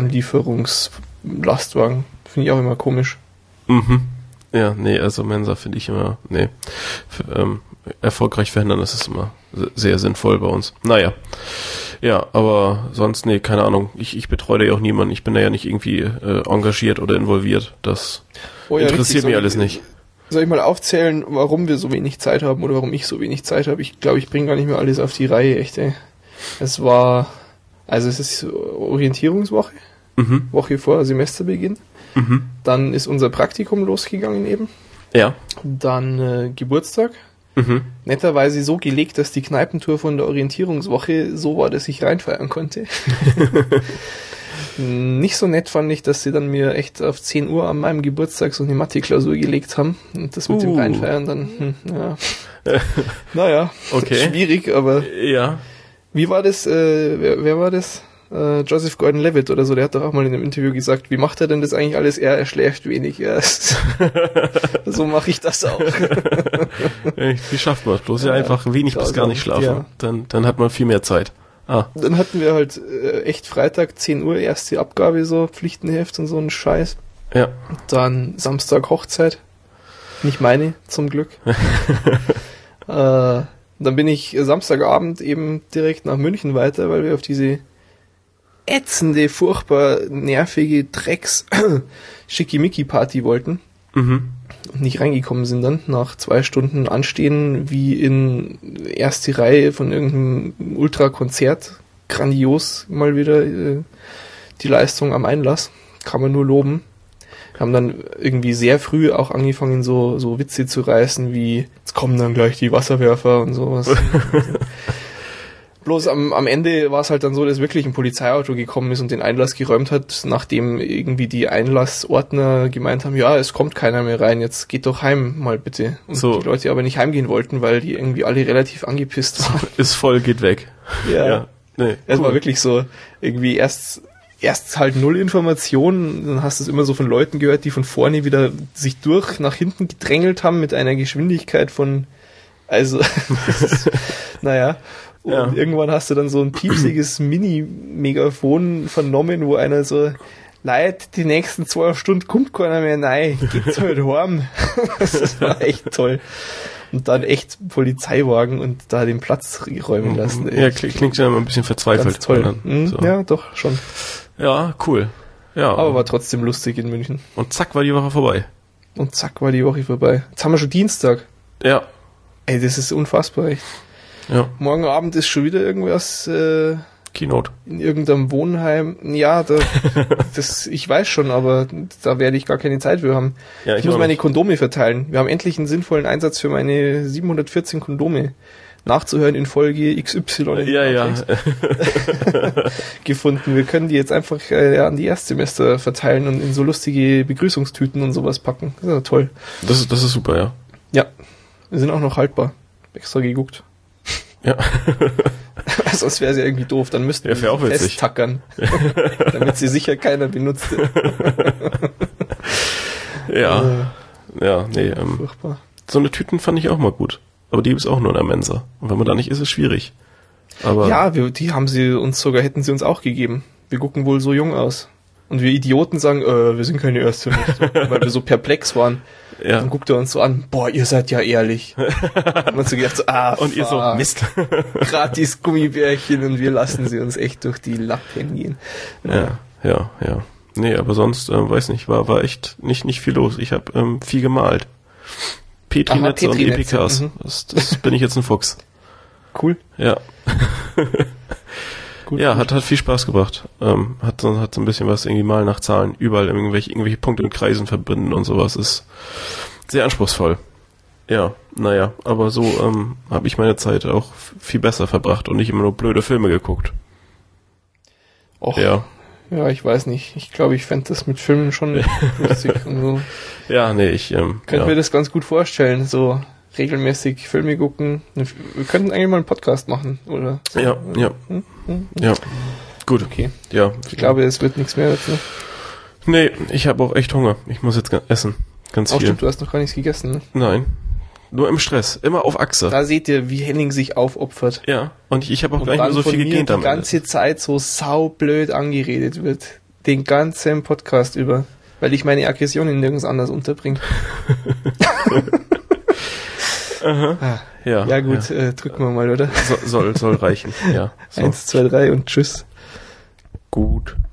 Blutanlieferungslastwagen. Finde ich auch immer komisch. Mhm. Ja, nee, also Mensa finde ich immer, nee, F ähm, erfolgreich verhindern, das ist immer se- sehr sinnvoll bei uns. Naja, ja, aber sonst, nee, keine Ahnung, ich, ich betreue da ja auch niemanden, ich bin da ja nicht irgendwie äh, engagiert oder involviert, das Oh ja, interessiert richtig. mich Soll alles ich- nicht. Soll ich mal aufzählen, warum wir so wenig Zeit haben oder warum ich so wenig Zeit habe? Ich glaube, ich bringe gar nicht mehr alles auf die Reihe, echt, ey. Es war, also es ist Orientierungswoche, Mhm, Woche vor Semesterbeginn. mhm, Dann ist unser Praktikum losgegangen eben. ja, Dann äh, Geburtstag. mhm, Netterweise so gelegt, dass die Kneipentour von der Orientierungswoche so war, dass ich reinfeiern konnte. Nicht so nett fand ich, dass sie dann mir echt auf zehn Uhr an meinem Geburtstag so eine Mathe-Klausur gelegt haben. Und das mit dem Uh. Reinfeiern dann, hm, ja. Naja, Okay. schwierig, aber ja, Wie war das, äh, wer, wer war das? Äh, Joseph Gordon-Levitt oder so, der hat doch auch mal in einem Interview gesagt, wie macht er denn das eigentlich alles? Er, er schläft wenig. Ja. So mache ich das auch. Wie schafft man es? Bloß ja einfach wenig bis gar nicht schlafen. Ja. Dann, dann hat man viel mehr Zeit. Ah. Dann hatten wir halt äh, echt Freitag, zehn Uhr, erste Abgabe, so Pflichtenheft und so ein Scheiß. Ja. Dann Samstag Hochzeit. Nicht meine, zum Glück. äh, dann bin ich Samstagabend eben direkt nach München weiter, weil wir auf diese ätzende, furchtbar nervige Drecks Schickimicki-Party wollten. Mhm. Und nicht reingekommen sind dann, nach zwei Stunden Anstehen, wie in erste Reihe von irgendeinem Ultra-Konzert. Grandios mal wieder äh, die Leistung am Einlass. Kann man nur loben. Haben dann irgendwie sehr früh auch angefangen, so, so Witze zu reißen, wie, jetzt kommen dann gleich die Wasserwerfer und sowas. Bloß am, am Ende war es halt dann so, dass wirklich ein Polizeiauto gekommen ist und den Einlass geräumt hat, nachdem irgendwie die Einlassordner gemeint haben, ja, es kommt keiner mehr rein, jetzt geht doch heim mal bitte. Und so. Die Leute aber nicht heimgehen wollten, weil die irgendwie alle relativ angepisst waren. Ist voll, geht weg. Ja. ja. Nee, es cool. war wirklich so, irgendwie erst... Erst halt null Informationen, dann hast du es immer so von Leuten gehört, die von vorne wieder sich durch nach hinten gedrängelt haben mit einer Geschwindigkeit von, also, naja, und ja. irgendwann hast du dann so ein piepsiges Mini-Megafon vernommen, wo einer so, Leute, die nächsten zwei Stunden kommt keiner mehr rein, geht's halt heim. Das war echt toll. Und dann echt Polizeiwagen und da den Platz räumen lassen. Ey. Ja, klingt, klingt ja immer ein bisschen verzweifelt. Ganz toll. Mhm, so. Ja, doch, schon. Ja, cool. Ja. Aber war trotzdem lustig in München. Und zack war die Woche vorbei. Und zack war die Woche vorbei. Jetzt haben wir schon Dienstag. Ja. Ey, das ist unfassbar, echt. Ja. Morgen Abend ist schon wieder irgendwas, äh, Keynote. In irgendeinem Wohnheim. Ja, da, das, ich weiß schon, aber da werde ich gar keine Zeit für haben. Ja, ich, ich muss meine nicht. Kondome verteilen. Wir haben endlich einen sinnvollen Einsatz für meine siebenhundertvierzehn Kondome nachzuhören in Folge X Y ja, ja. gefunden. Wir können die jetzt einfach äh, an die Erstsemester verteilen und in so lustige Begrüßungstüten und sowas packen. Das ist ja toll. Das ist, das ist super, ja. Ja, wir sind auch noch haltbar. Extra geguckt. Ja. Sonst wäre es ja irgendwie doof. Dann müssten ja, wir sie festtackern, damit sie sicher keiner benutzt. Ja. Äh, ja, nee. Ähm, furchtbar. So eine Tüten fand ich auch mal gut. Aber die ist auch nur in der Mensa. Und wenn man da nicht ist, ist es schwierig. Aber ja, wir, die haben sie uns sogar, hätten sie uns auch gegeben. Wir gucken wohl so jung aus. Und wir Idioten sagen, äh, wir sind keine Erstsemester, weil wir so perplex waren. Ja. Dann guckt er uns so an, boah, ihr seid ja ehrlich. Und man so gedacht, so, ah, und ihr so, Mist. Gratis Gummibärchen und wir lassen sie uns echt durch die Lappen gehen. Ja, ja, ja. Nee, aber sonst, äh, weiß nicht, war war echt nicht nicht viel los. Ich habe ähm, viel gemalt. Petri-Netze und Epikas. Mhm. Das, das bin ich jetzt ein Fuchs. Cool. Ja. Gut, ja, gut. hat hat viel Spaß gebracht. Ähm, hat so hat so ein bisschen was irgendwie mal nach Zahlen, überall irgendwelche irgendwelche Punkte und Kreisen verbinden und sowas, ist sehr anspruchsvoll. Ja, naja, aber so ähm, habe ich meine Zeit auch viel besser verbracht und nicht immer nur blöde Filme geguckt. Och, ja. Ja, ich weiß nicht. Ich glaube, ich fände das mit Filmen schon lustig und so. Ja, nee, ich ähm, könnte ja. mir das ganz gut vorstellen, so regelmäßig Filme gucken. Wir könnten eigentlich mal einen Podcast machen, oder? So. Ja, ja. Hm? Hm? Ja. Gut. Okay. Ja. Ich glaube, es wird nichts mehr dazu. Nee, ich habe auch echt Hunger. Ich muss jetzt essen. Ganz Auch viel. Stimmt, du hast noch gar nichts gegessen, ne? Nein. Nur im Stress. Immer auf Achse. Da seht ihr, wie Henning sich aufopfert. Ja. Und ich, ich habe auch gar nicht mehr so viel gegähnt damit. Die ganze Zeit so saublöd angeredet wird. Den ganzen Podcast über. Weil ich meine Aggressionen nirgends anders unterbringe. Aha. Ah, ja, ja gut, ja. Äh, drücken wir mal, oder? So, soll, soll reichen, ja. So. Eins, zwei, drei und tschüss. Gut.